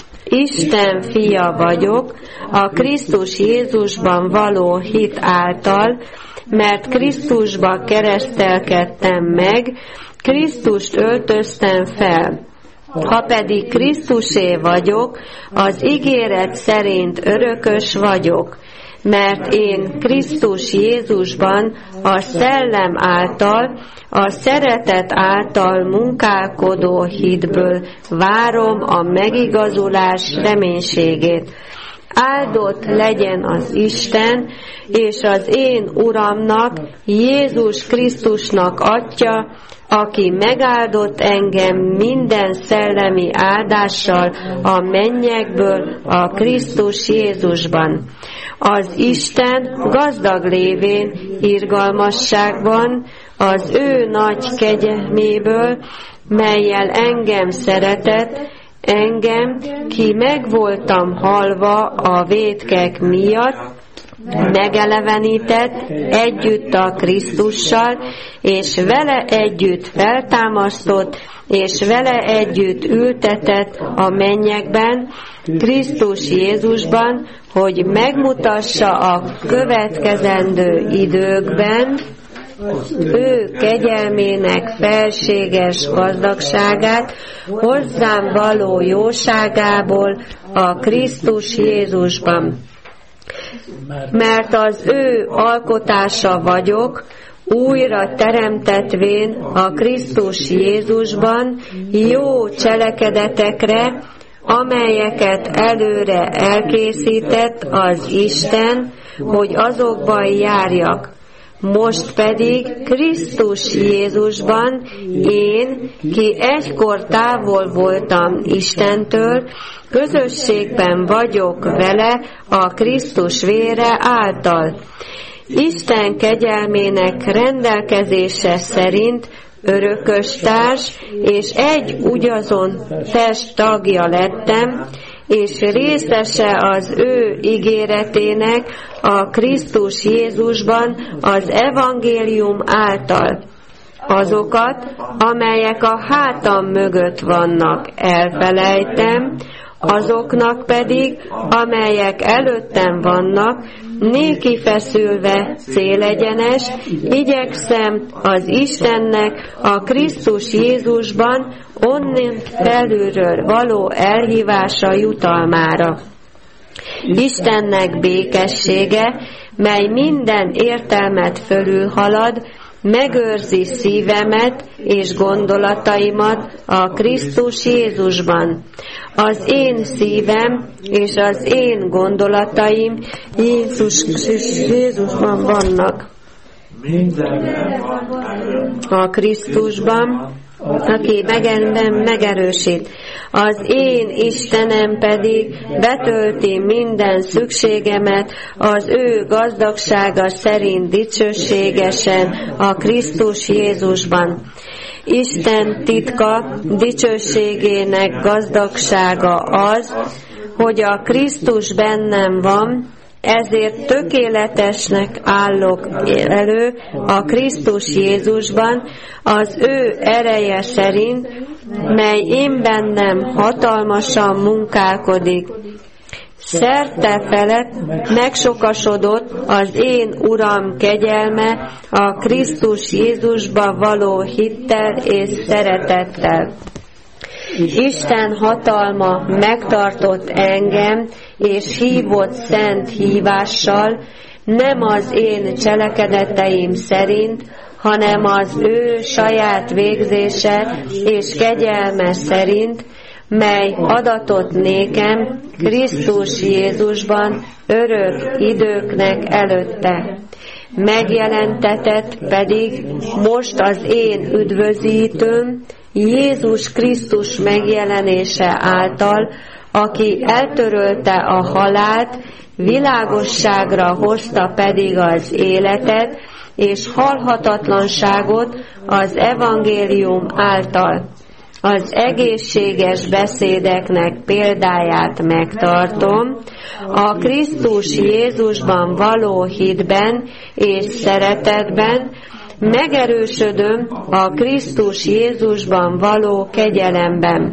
Isten fia vagyok, a Krisztus Jézusban való hit által, mert Krisztusba keresztelkedtem meg, Krisztust öltöztem fel. Ha pedig Krisztusé vagyok, az ígéret szerint örökös vagyok, mert én Krisztus Jézusban a szellem által, a szeretet által munkálkodó hitből várom a megigazulás reménységét. Áldott legyen az Isten, és az én Uramnak, Jézus Krisztusnak Atya, aki megáldott engem minden szellemi áldással a mennyekből a Krisztus Jézusban. Az Isten gazdag lévén irgalmasságban, az ő nagy kegyelméből, mellyel engem szeretett, engem, ki megvoltam halva a vétkek miatt, megelevenített együtt a Krisztussal, és vele együtt feltámasztott, és vele együtt ültetett a mennyekben, Krisztus Jézusban, hogy megmutassa a következendő időkben ő kegyelmének felséges gazdagságát, hozzám való jóságából a Krisztus Jézusban. Mert az ő alkotása vagyok, újra teremtetvén a Krisztus Jézusban jó cselekedetekre, amelyeket előre elkészített az Isten, hogy azokban járjak. most pedig Krisztus Jézusban én, ki egykor távol voltam Istentől, közösségben vagyok vele a Krisztus vére által. Isten kegyelmének rendelkezése szerint örököstárs és egy ugyazon test tagja lettem, és részese az ő ígéretének a Krisztus Jézusban az evangélium által. Azokat, amelyek a hátam mögött vannak, elfelejtem, azoknak pedig, amelyek előttem vannak, néki feszülve, célegyenes, igyekszem az Istennek a Krisztus Jézusban onnan felülről való elhívása jutalmára. Istennek békessége, mely minden értelmet fölülhalad, megőrzi szívemet és gondolataimat a Krisztus Jézusban. Az én szívem és az én gondolataim Jézus Jézusban vannak. A Krisztusban, aki engem megerősít. Az én Istenem pedig betölti minden szükségemet az ő gazdagsága szerint dicsőségesen a Krisztus Jézusban. Isten titka dicsőségének gazdagsága az, hogy a Krisztus bennem van, ezért tökéletesnek állok elő a Krisztus Jézusban, az ő ereje szerint, mely én bennem hatalmasan munkálkodik. Szerte felett megsokasodott az én Uram kegyelme a Krisztus Jézusba való hittel és szeretettel. Isten hatalma megtartott engem, és hívott szent hívással, nem az én cselekedeteim szerint, hanem az ő saját végzése és kegyelme szerint, mely adatott nékem Krisztus Jézusban örök időknek előtte. Megjelentetett pedig most az én üdvözítőm, Jézus Krisztus megjelenése által, aki eltörölte a halált, világosságra hozta pedig az életet, és halhatatlanságot az evangélium által. Az egészséges beszédeknek példáját megtartom, a Krisztus Jézusban való hitben és szeretetben, megerősödöm a Krisztus Jézusban való kegyelemben.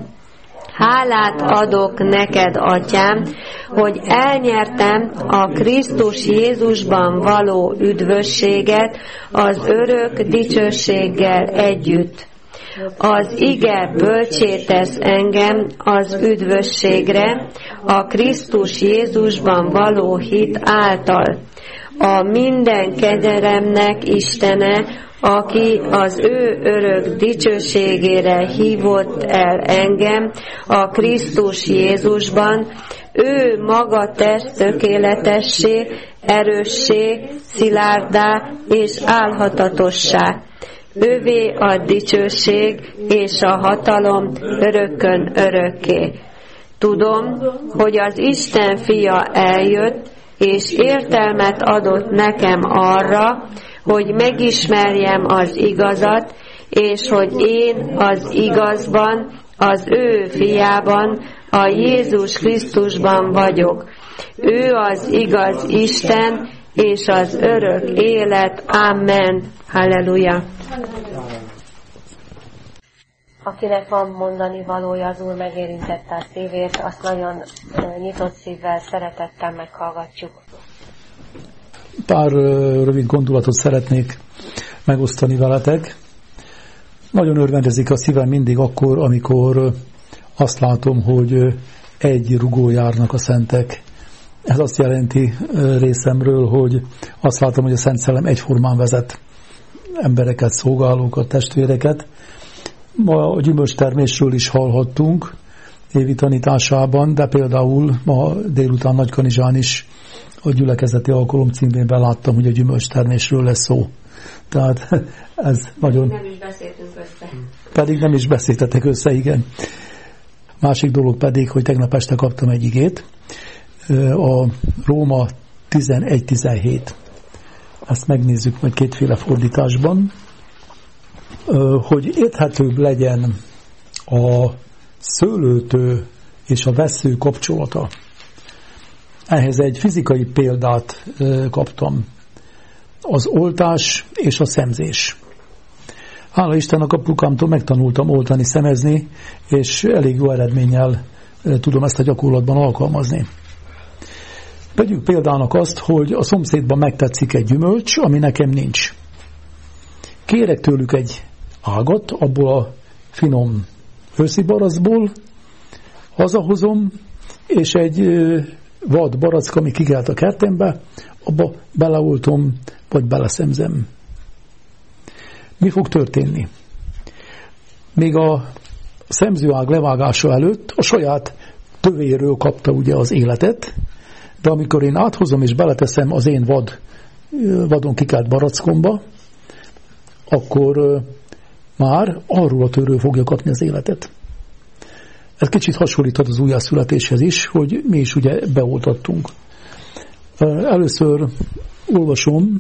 Hálát adok neked, Atyám, hogy elnyertem a Krisztus Jézusban való üdvösséget az örök dicsőséggel együtt. Az ige bölcsé tesz engem az üdvösségre a Krisztus Jézusban való hit által. A minden kegyelemnek Istene, aki az ő örök dicsőségére hívott el engem a Krisztus Jézusban, ő maga tesz tökéletessé, erőssé, szilárdá és álhatatossá. Ővé a dicsőség és a hatalom örökkön örökké. Tudom, hogy az Isten fia eljött, és értelmet adott nekem arra, hogy megismerjem az igazat, és hogy én az igazban, az ő fiában, a Jézus Krisztusban vagyok. Ő az igaz Isten, és az örök élet. Amen. Halleluja. Akinek van mondani valója, az Úr megérintette a szívét, azt nagyon nyitott szívvel, szeretettel meghallgatjuk. Pár rövid gondolatot szeretnék megosztani veletek. Nagyon örvendezik a szívem mindig akkor, amikor azt látom, hogy egy rugó járnak a szentek. Ez azt jelenti részemről, hogy azt látom, hogy a Szent Szellem egyformán vezet embereket, szolgálókat, testvéreket. Ma a gyümölcstermésről is hallhattunk évi tanításában, de például ma délután Nagykanizsán is a gyülekezeti alkalom címében láttam, hogy a gyümölcstermésről lesz szó. Tehát ez nagyon... Nem is beszéltünk össze. Pedig nem is beszéltetek össze, igen. Másik dolog pedig, hogy tegnap este kaptam egy igét, a Róma tizenegy tizenhét. Ezt megnézzük majd kétféle fordításban, hogy érthetőbb legyen a szőlőtő és a vessző kapcsolata. Ehhez egy fizikai példát kaptam. Az oltás és a szemzés. Hála Istennek, apukámtól megtanultam oltani, szemezni, és elég jó eredménnyel tudom ezt a gyakorlatban alkalmazni. Vegyük példának azt, hogy a szomszédban megtetszik egy gyümölcs, ami nekem nincs. Kérek tőlük egy ágat, abból a finom őszi baracból, hazahozom, és egy vad barack, ami kikelt a kertembe, abba beleoltom, vagy beleszemzem. Mi fog történni? Még a szemzőág levágása előtt a saját tövéről kapta ugye az életet, de amikor én áthozom és beleteszem az én vad, vadon kikelt barackomba, akkor már arról a tőről fogja kapni az életet. Ez kicsit hasonlíthat az újjászületéshez is, hogy mi is ugye beoltattunk. Először olvasom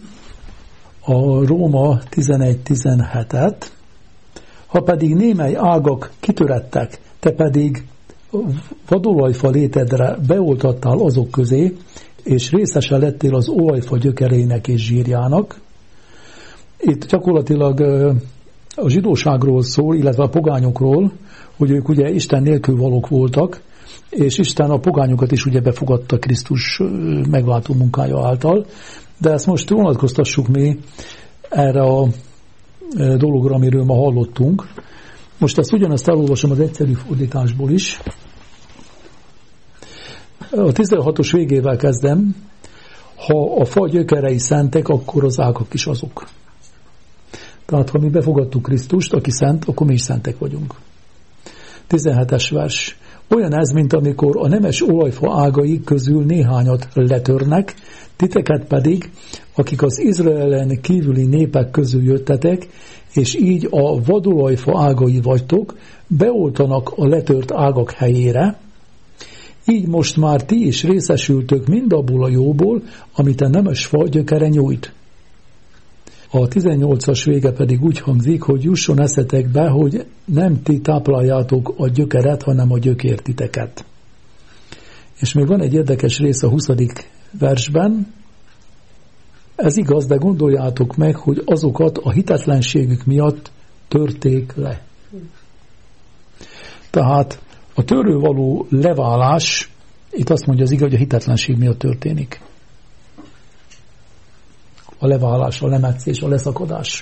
a Róma tizenegy tizenhetet. Ha pedig némely ágak kitörettek, te pedig vadolajfa létedre beoltattál azok közé, és részese lettél az olajfa gyökerének és zsírjának. Itt gyakorlatilag a zsidóságról szól, illetve a pogányokról, hogy ők ugye Isten nélkül valók voltak, és Isten a pogányokat is ugye befogadta Krisztus megváltó munkája által, de ezt most vonatkoztassuk mi erre a dologra, amiről ma hallottunk. Most ezt ugyanezt elolvasom az egyszerű fordításból is. A tizenhatos végével kezdem. Ha a fa gyökerei szentek, akkor az ágak is azok. Tehát, ha mi befogadtuk Krisztust, aki szent, akkor mi is szentek vagyunk. tizenhetes vers. Olyan ez, mint amikor a nemes olajfa ágai közül néhányat letörnek, titeket pedig, akik az Izraelen kívüli népek közül jöttetek, és így a vadolajfa ágai vagytok, beoltanak a letört ágak helyére, így most már ti is részesültök mindabból a jóból, amit a nemes fa gyökere nyújt. A tizennyolcas vége pedig úgy hangzik, hogy jusson eszetekbe, hogy nem ti tápláljátok a gyökeret, hanem a gyökér titeket. És még van egy érdekes rész a huszadik versben. Ez igaz, de gondoljátok meg, hogy azokat a hitetlenségük miatt törték le. Tehát a tőről való leválás, itt azt mondja az ige, hogy a hitetlenség miatt történik. A leválás, a lemetszés, a leszakadás.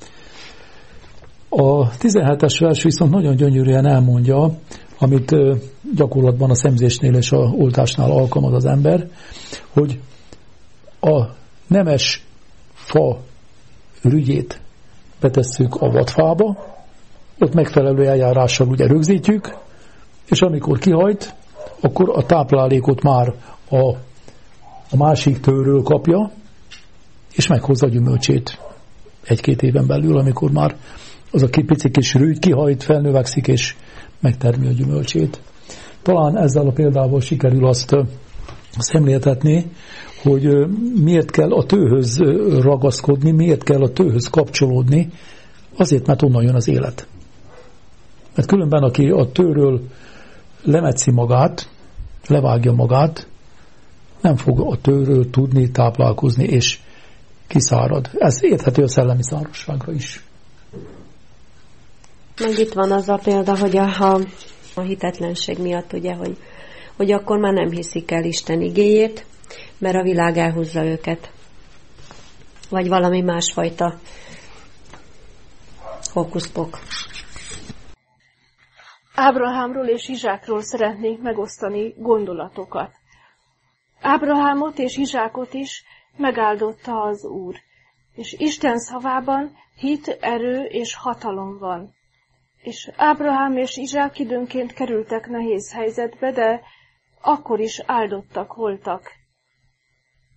A tizenhetes vers viszont nagyon gyönyörűen elmondja, amit gyakorlatban a szemzésnél és a oltásnál alkalmaz az ember, hogy a nemes fa rügyét betesszük a vadfába, ott megfelelő eljárással ugye rögzítjük, és amikor kihajt, akkor a táplálékot már a, a másik tőről kapja, és meghozza a gyümölcsét egy-két éven belül, amikor már az a pici kis rügy kihajt, felnövekszik, és megtermi a gyümölcsét. Talán ezzel a példával sikerül azt szemléltetni, hogy miért kell a tőhöz ragaszkodni, miért kell a tőhöz kapcsolódni, azért, mert onnan jön az élet. Mert különben, aki a tőről lemetszi magát, levágja magát, nem fog a tőről tudni táplálkozni, és kiszárad. Ez érthető a szellemi szárazságra is. Meg itt van az a példa, hogy a, a hitetlenség miatt, ugye, hogy, hogy akkor már nem hiszik el Isten igéjét, mert a világ elhúzza őket. Vagy valami másfajta hókuszpok. Ábrahámról és Izsákról szeretnék megosztani gondolatokat. Ábrahámot és Izsákot is megáldotta az Úr, és Isten szavában hit, erő és hatalom van. És Ábrahám és Izsák időnként kerültek nehéz helyzetbe, de akkor is áldottak voltak.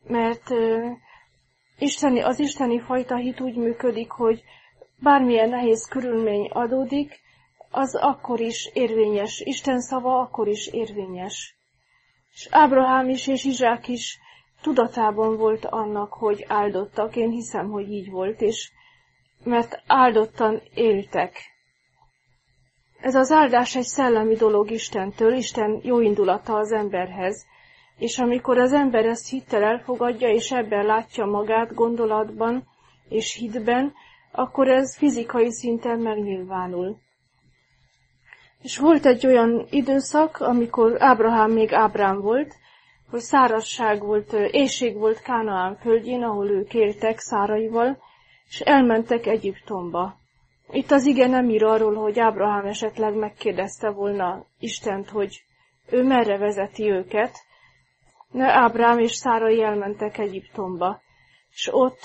mert isteni, az isteni fajta hit úgy működik, hogy bármilyen nehéz körülmény adódik, az akkor is érvényes. Isten szava akkor is érvényes. És Ábrahám is és Izsák is tudatában volt annak, hogy áldottak. Én hiszem, hogy így volt, és mert áldottan éltek. Ez az áldás egy szellemi dolog Istentől, Isten jó indulata az emberhez, és amikor az ember ezt hittel elfogadja, és ebben látja magát gondolatban és hitben, akkor ez fizikai szinten megnyilvánul. És volt egy olyan időszak, amikor Ábrahám még Ábrám volt, hogy szárazság volt, éhség volt Kánaán földjén, ahol ők éltek Száraival, és elmentek Egyiptomba. Itt az ige nem ír arról, hogy Ábrahám esetleg megkérdezte volna Istent, hogy ő merre vezeti őket, de Ábrám és Szárai elmentek Egyiptomba. És ott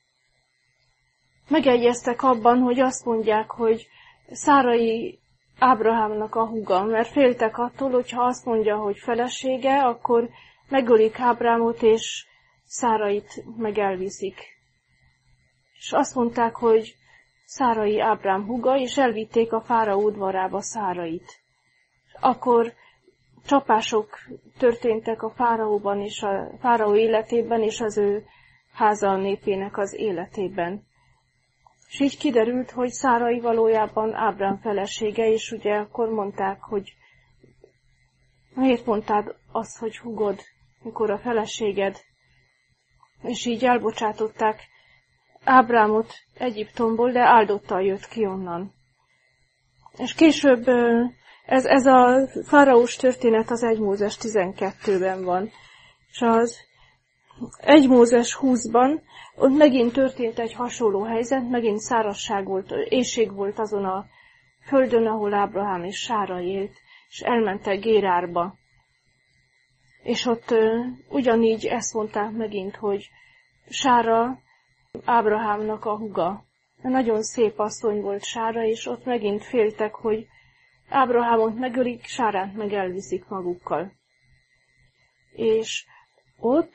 megegyeztek abban, hogy azt mondják, hogy Szárai Ábrahámnak a húga, mert féltek attól, hogyha azt mondja, hogy felesége, akkor megölik Ábrámot, és Szárait meg elviszik. És azt mondták, hogy Szárai Ábrám húga, és elvitték a fáraó udvarába Szárait. Akkor csapások történtek a fáraóban és a fáraó életében, és az ő háza népének az életében. És így kiderült, hogy Szárai valójában Ábrám felesége, és ugye akkor mondták, hogy miért mondtád azt, hogy húgod, mikor a feleséged? És így elbocsátották Ábrámot Egyiptomból, de áldottal jött ki onnan. És később ez, ez a fáraós történet az egy Mózes tizenkettőben van. És az egy Mózes húszban ott megint történt egy hasonló helyzet, megint szárazság volt, éhség volt azon a földön, ahol Ábrahám és Sára élt, és elmentek Gérárba. És ott uh, ugyanígy ezt mondták megint, hogy Sára Ábrahámnak a húga. Nagyon szép asszony volt Sára, és ott megint féltek, hogy Ábrahámot megölik, Sárát meg elviszik magukkal. És ott,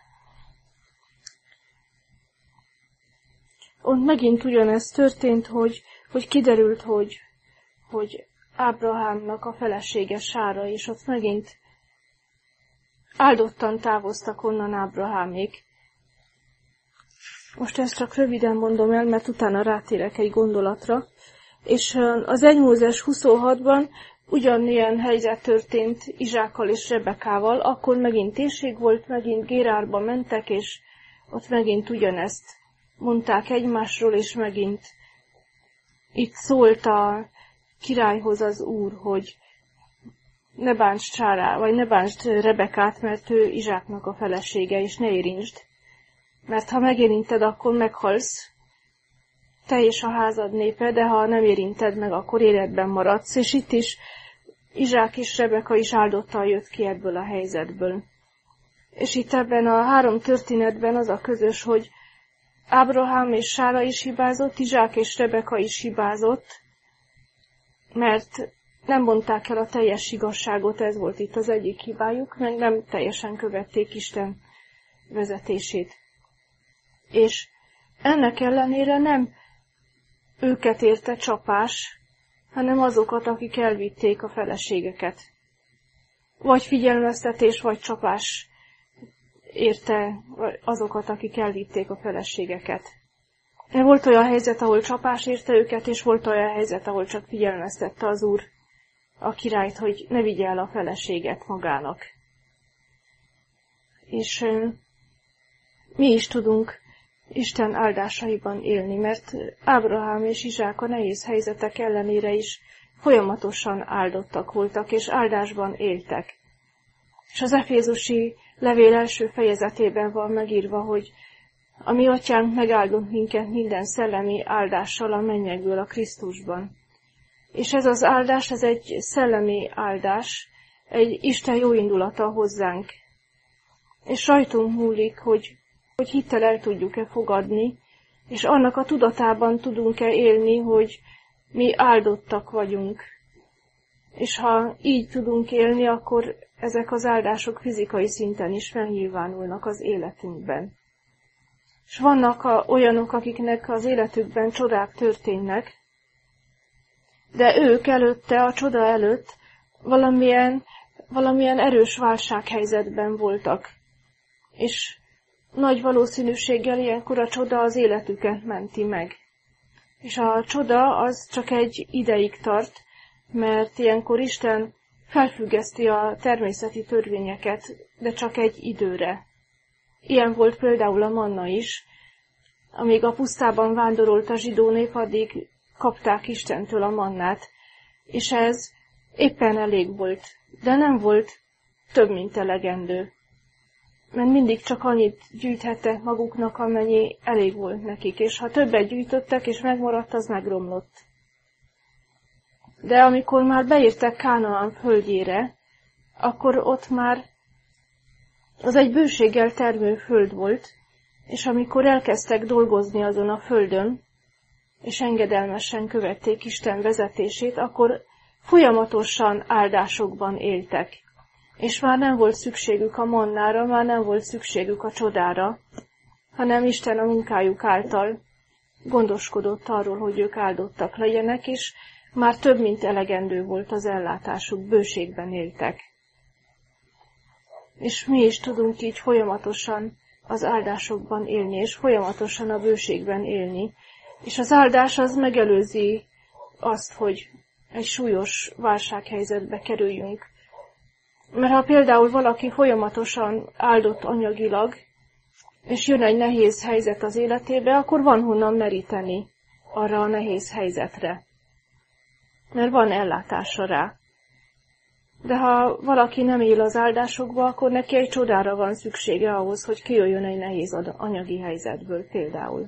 ott megint ugyanez történt, hogy, hogy kiderült, hogy, hogy Ábrahámnak a felesége Sára, és ott megint áldottan távoztak onnan Ábrahámék. Most ezt csak röviden mondom el, mert utána rátérek egy gondolatra. És az egy Mózes huszonhatban ugyanilyen helyzet történt Izsákkal és Rebekával, akkor megint éhség volt, megint Gérárba mentek, és ott megint ugyanezt mondták egymásról, és megint itt szólt a királyhoz az úr, hogy ne bántsd Sárá, vagy ne bántsd Rebekát, mert ő Izsáknak a felesége, és ne érintsd. Mert ha megérinted, akkor meghalsz, te és a házad népe, de ha nem érinted meg, akkor életben maradsz. És itt is Izsák és Rebeka is áldottal jött ki ebből a helyzetből. És itt ebben a három történetben az a közös, hogy Ábrahám és Sára is hibázott, Izsák és Rebeka is hibázott, mert nem mondták el a teljes igazságot, ez volt itt az egyik hibájuk, meg nem teljesen követték Isten vezetését. És ennek ellenére nem őket érte csapás, hanem azokat, akik elvitték a feleségeket. Vagy figyelmeztetés, vagy csapás érte azokat, akik elvitték a feleségeket. Volt olyan helyzet, ahol csapás érte őket, és volt olyan helyzet, ahol csak figyelmeztette az úr a királyt, hogy ne vigye el a feleséget magának. És mi is tudunk Isten áldásaiban élni, mert Ábrahám és Izsák a nehéz helyzetek ellenére is folyamatosan áldottak voltak, és áldásban éltek. És az Efézusi levél első fejezetében van megírva, hogy a mi atyánk megáldott minket minden szellemi áldással a mennyekből a Krisztusban. És ez az áldás, ez egy szellemi áldás, egy Isten jóindulata hozzánk. És rajtunk múlik, hogy hogy hittel el tudjuk-e fogadni, és annak a tudatában tudunk-e élni, hogy mi áldottak vagyunk. És ha így tudunk élni, akkor ezek az áldások fizikai szinten is megnyilvánulnak az életünkben. És vannak a, olyanok, akiknek az életükben csodák történnek, de ők előtte, a csoda előtt valamilyen, valamilyen erős válsághelyzetben voltak. És nagy valószínűséggel ilyenkor a csoda az életüket menti meg. És a csoda az csak egy ideig tart, mert ilyenkor Isten felfüggeszti a természeti törvényeket, de csak egy időre. Ilyen volt például a manna is. Amíg a pusztában vándorolt a zsidó nép, addig kapták Istentől a mannát, és ez éppen elég volt, de nem volt több, mint elegendő. Mert mindig csak annyit gyűjthettek maguknak, amennyi elég volt nekik, és ha többet gyűjtöttek, és megmaradt, az megromlott. De amikor már beértek Kánaán földjére, akkor ott már az egy bőséggel termő föld volt, és amikor elkezdtek dolgozni azon a földön, és engedelmesen követték Isten vezetését, akkor folyamatosan áldásokban éltek. És már nem volt szükségük a mannára, már nem volt szükségük a csodára, hanem Isten a munkájuk által gondoskodott arról, hogy ők áldottak legyenek, és már több mint elegendő volt az ellátásuk, bőségben éltek. És mi is tudunk így folyamatosan az áldásokban élni, és folyamatosan a bőségben élni. És az áldás az megelőzi azt, hogy egy súlyos válsághelyzetbe kerüljünk. Mert ha például valaki folyamatosan áldott anyagilag, és jön egy nehéz helyzet az életébe, akkor van honnan meríteni arra a nehéz helyzetre. Mert van ellátása rá. De ha valaki nem él az áldásokba, akkor neki egy csodára van szüksége ahhoz, hogy kijöjjön egy nehéz anyagi helyzetből például.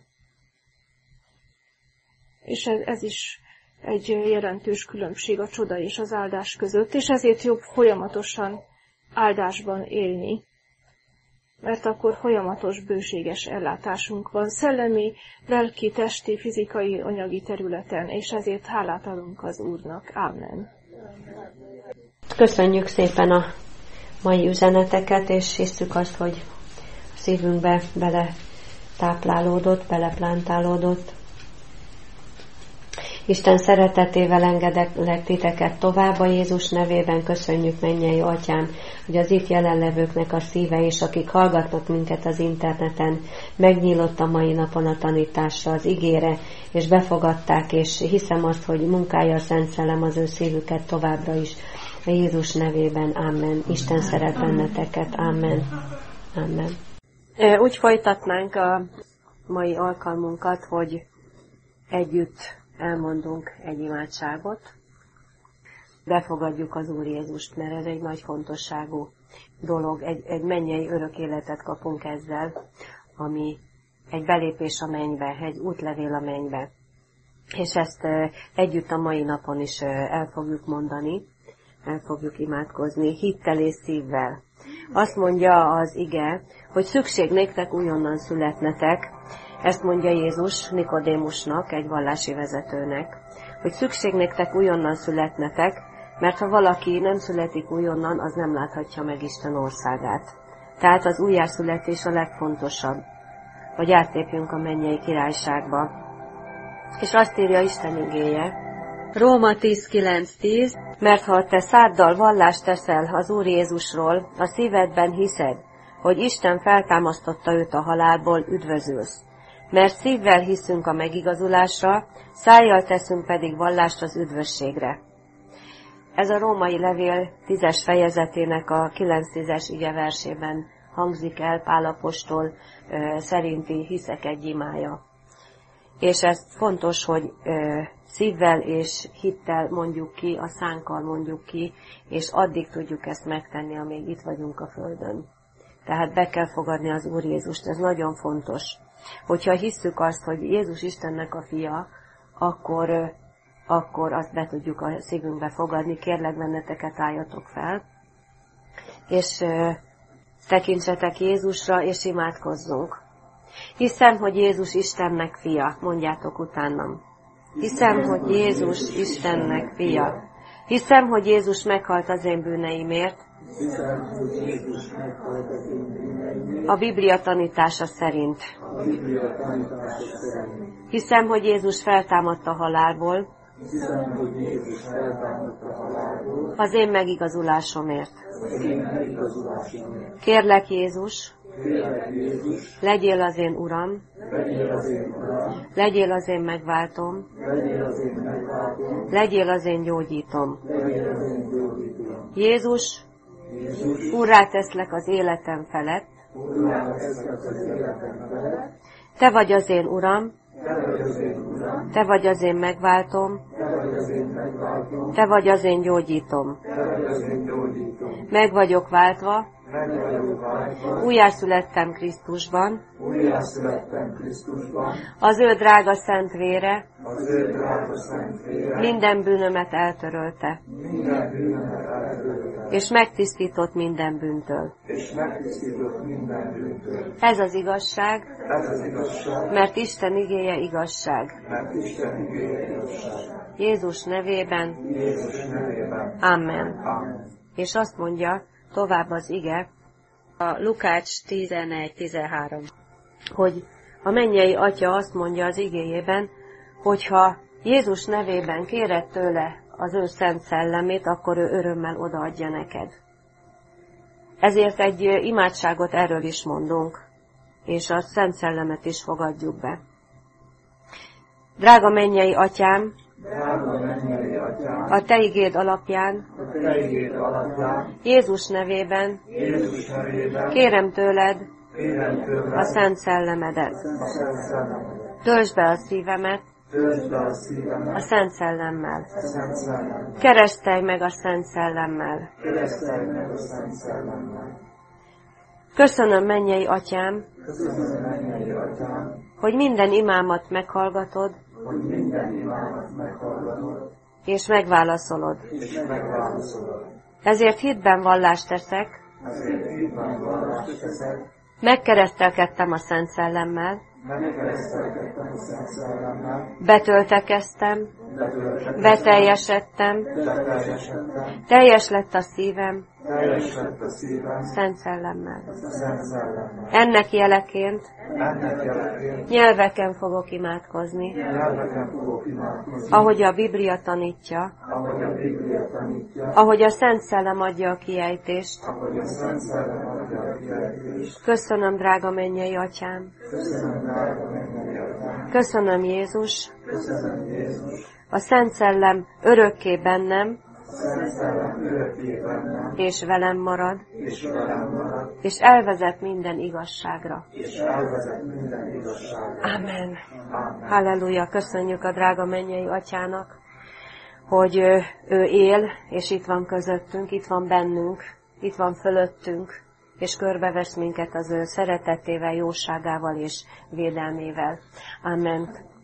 És ez, ez is egy jelentős különbség a csoda és az áldás között, és ezért jobb folyamatosan áldásban élni, mert akkor folyamatos, bőséges ellátásunk van szellemi, lelki, testi, fizikai, anyagi területen, és ezért hálát adunk az Úrnak. Ámen. Köszönjük szépen a mai üzeneteket, és hiszük azt, hogy a szívünkbe bele táplálódott, beleplántálódott. Isten szeretetével engedek titeket tovább a Jézus nevében. Köszönjük, mennyei Atyám, hogy az itt jelenlevőknek a szíve is, akik hallgatnak minket az interneten, megnyílott a mai napon a tanításra, az igére, és befogadták, és hiszem azt, hogy munkálja a Szent Szellem az ő szívüket továbbra is. A Jézus nevében, amen. Isten szeret benneteket, amen. Amen. Úgy folytatnánk a mai alkalmunkat, hogy együtt elmondunk egy imádságot, befogadjuk az Úr Jézust, mert ez egy nagy fontosságú dolog, egy, egy mennyei örök életet kapunk ezzel, ami egy belépés a mennybe, egy útlevél a mennybe. És ezt együtt a mai napon is el fogjuk mondani, el fogjuk imádkozni, hittel és szívvel. Azt mondja az ige, hogy szükség néktek újonnan születnetek. Ezt mondja Jézus Nikodémusnak, egy vallási vezetőnek, hogy szükség néktek újonnan születnetek, mert ha valaki nem születik újonnan, az nem láthatja meg Isten országát. Tehát az újjászületés a legfontosabb, hogy átlépjünk a mennyei királyságba. És azt írja Isten igéje, Róma tíz kilenc tíz, mert ha te száddal vallást teszel az Úr Jézusról, a szívedben hiszed, hogy Isten feltámasztotta őt a halálból, üdvözülsz. Mert szívvel hiszünk a megigazulásra, szájjal teszünk pedig vallást az üdvösségre. Ez a római levél tízes fejezetének a kilenc tízes igeversében hangzik el Pál apostol ö, szerinti hiszek egy imája. És ez fontos, hogy ö, szívvel és hittel mondjuk ki, a szánkkal mondjuk ki, és addig tudjuk ezt megtenni, amíg itt vagyunk a földön. Tehát be kell fogadni az Úr Jézust, ez nagyon fontos. Hogyha hisszük azt, hogy Jézus Istennek a fia, akkor, akkor azt be tudjuk a szívünkbe fogadni. Kérlek benneteket, álljatok fel, és tekintsetek Jézusra, és imádkozzunk. Hiszem, hogy Jézus Istennek fia, mondjátok utánam. Hiszem, hogy Jézus Istennek fia. Hiszem, hogy Jézus meghalt az én bűneimért, Hiszem, hogy Jézus meghalt az én bűneimért, a Biblia tanítása szerint. a Biblia tanítása szerint. Hiszem, hogy Jézus feltámadt a halálból, Hiszem, hogy Jézus feltámadt a halálból, az én megigazulásomért. az én megigazulásomért. Kérlek, Jézus, Kérlek, Jézus, legyél az én Uram, legyél az én Uram, legyél az én megváltom, legyél az én megváltom, legyél az én gyógyítom. legyél az én gyógyítom. Jézus, Jézus, úrrá teszlek az életem felett, Urrá teszlek az életem felett, te vagy az én Uram, te vagy az én Uram, te vagy az én megváltom, te vagy az én megváltom, te vagy az én gyógyítom. te vagy az én gyógyítom. Meg vagyok váltva, Meg vagyok váltva, újjászülettem Krisztusban, újjászülettem Krisztusban, az ő drága szent vére az ő drága szent vére, minden bűnömet eltörölte, minden bűnömet eltörölte, és megtisztított minden bűntől. és megtisztított minden bűntől. Ez az igazság, Ez az igazság, mert Isten igéje igazság. mert Isten igéje igazság. Jézus nevében, Jézus nevében. Amen. Amen. És azt mondja tovább az ige, a Lukács tizenegy tizenhárom, hogy a mennyei Atya azt mondja az igéjében, hogyha Jézus nevében kéred tőle az ő szent szellemét, akkor ő örömmel odaadja neked. Ezért egy imádságot erről is mondunk, és a szent szellemet is fogadjuk be. Drága mennyei Atyám, Drága mennyei Atyám, a Te igéd alapján, a Te igéd alapján, Jézus nevében Jézus nevében, kérem tőled kérem tőled a szent szellemedet. a Szent Szellemet. Töltsd be a szívemet Töltsd be a a szívemet szent szellemmel. a Szent Szellemmel. Keresztelj meg a szent szellemmel. Keresztelj meg a Szent Szellemmel. Köszönöm, mennyei Atyám, Köszönöm, mennyei Atyám, hogy minden imámat meghallgatod, hogy minden imámat meghallgatod, és megválaszolod. és megválaszolod. Ezért hitben vallást teszek, Ezért hitben vallást teszek, megkeresztelkedtem a szent szellemmel, megkeresztelkedtem a Szent Szellemmel, betöltekeztem, betöltekeztem, beteljesedtem, beteljesedtem, teljes lett a szívem teljes lett a szívem szent szellemmel. a Szent Szellemmel. Ennek jeleként Ennek jeleként nyelveken fogok imádkozni, nyelveken fogok imádkozni, ahogy a Biblia tanítja, ahogy a Biblia tanítja, ahogy a Szent Szellem adja a kiejtést. ahogy a Szent Szellem adja a kiejtést. Köszönöm, drága mennyei Atyám! Köszönöm, drága mennyei Atyám! Köszönöm, Jézus! Köszönöm, Jézus! A Szent Szellem örökké bennem, A Szent Szellem örökké bennem, és velem marad, és velem marad, és elvezet minden igazságra. és elvezet minden igazságra. Amen. Amen. Halleluja! Köszönjük a drága mennyei Atyának, hogy ő, ő él, és itt van közöttünk, itt van bennünk, itt van fölöttünk, és körbevesz minket az ő szeretetével, jóságával és védelmével. Amen.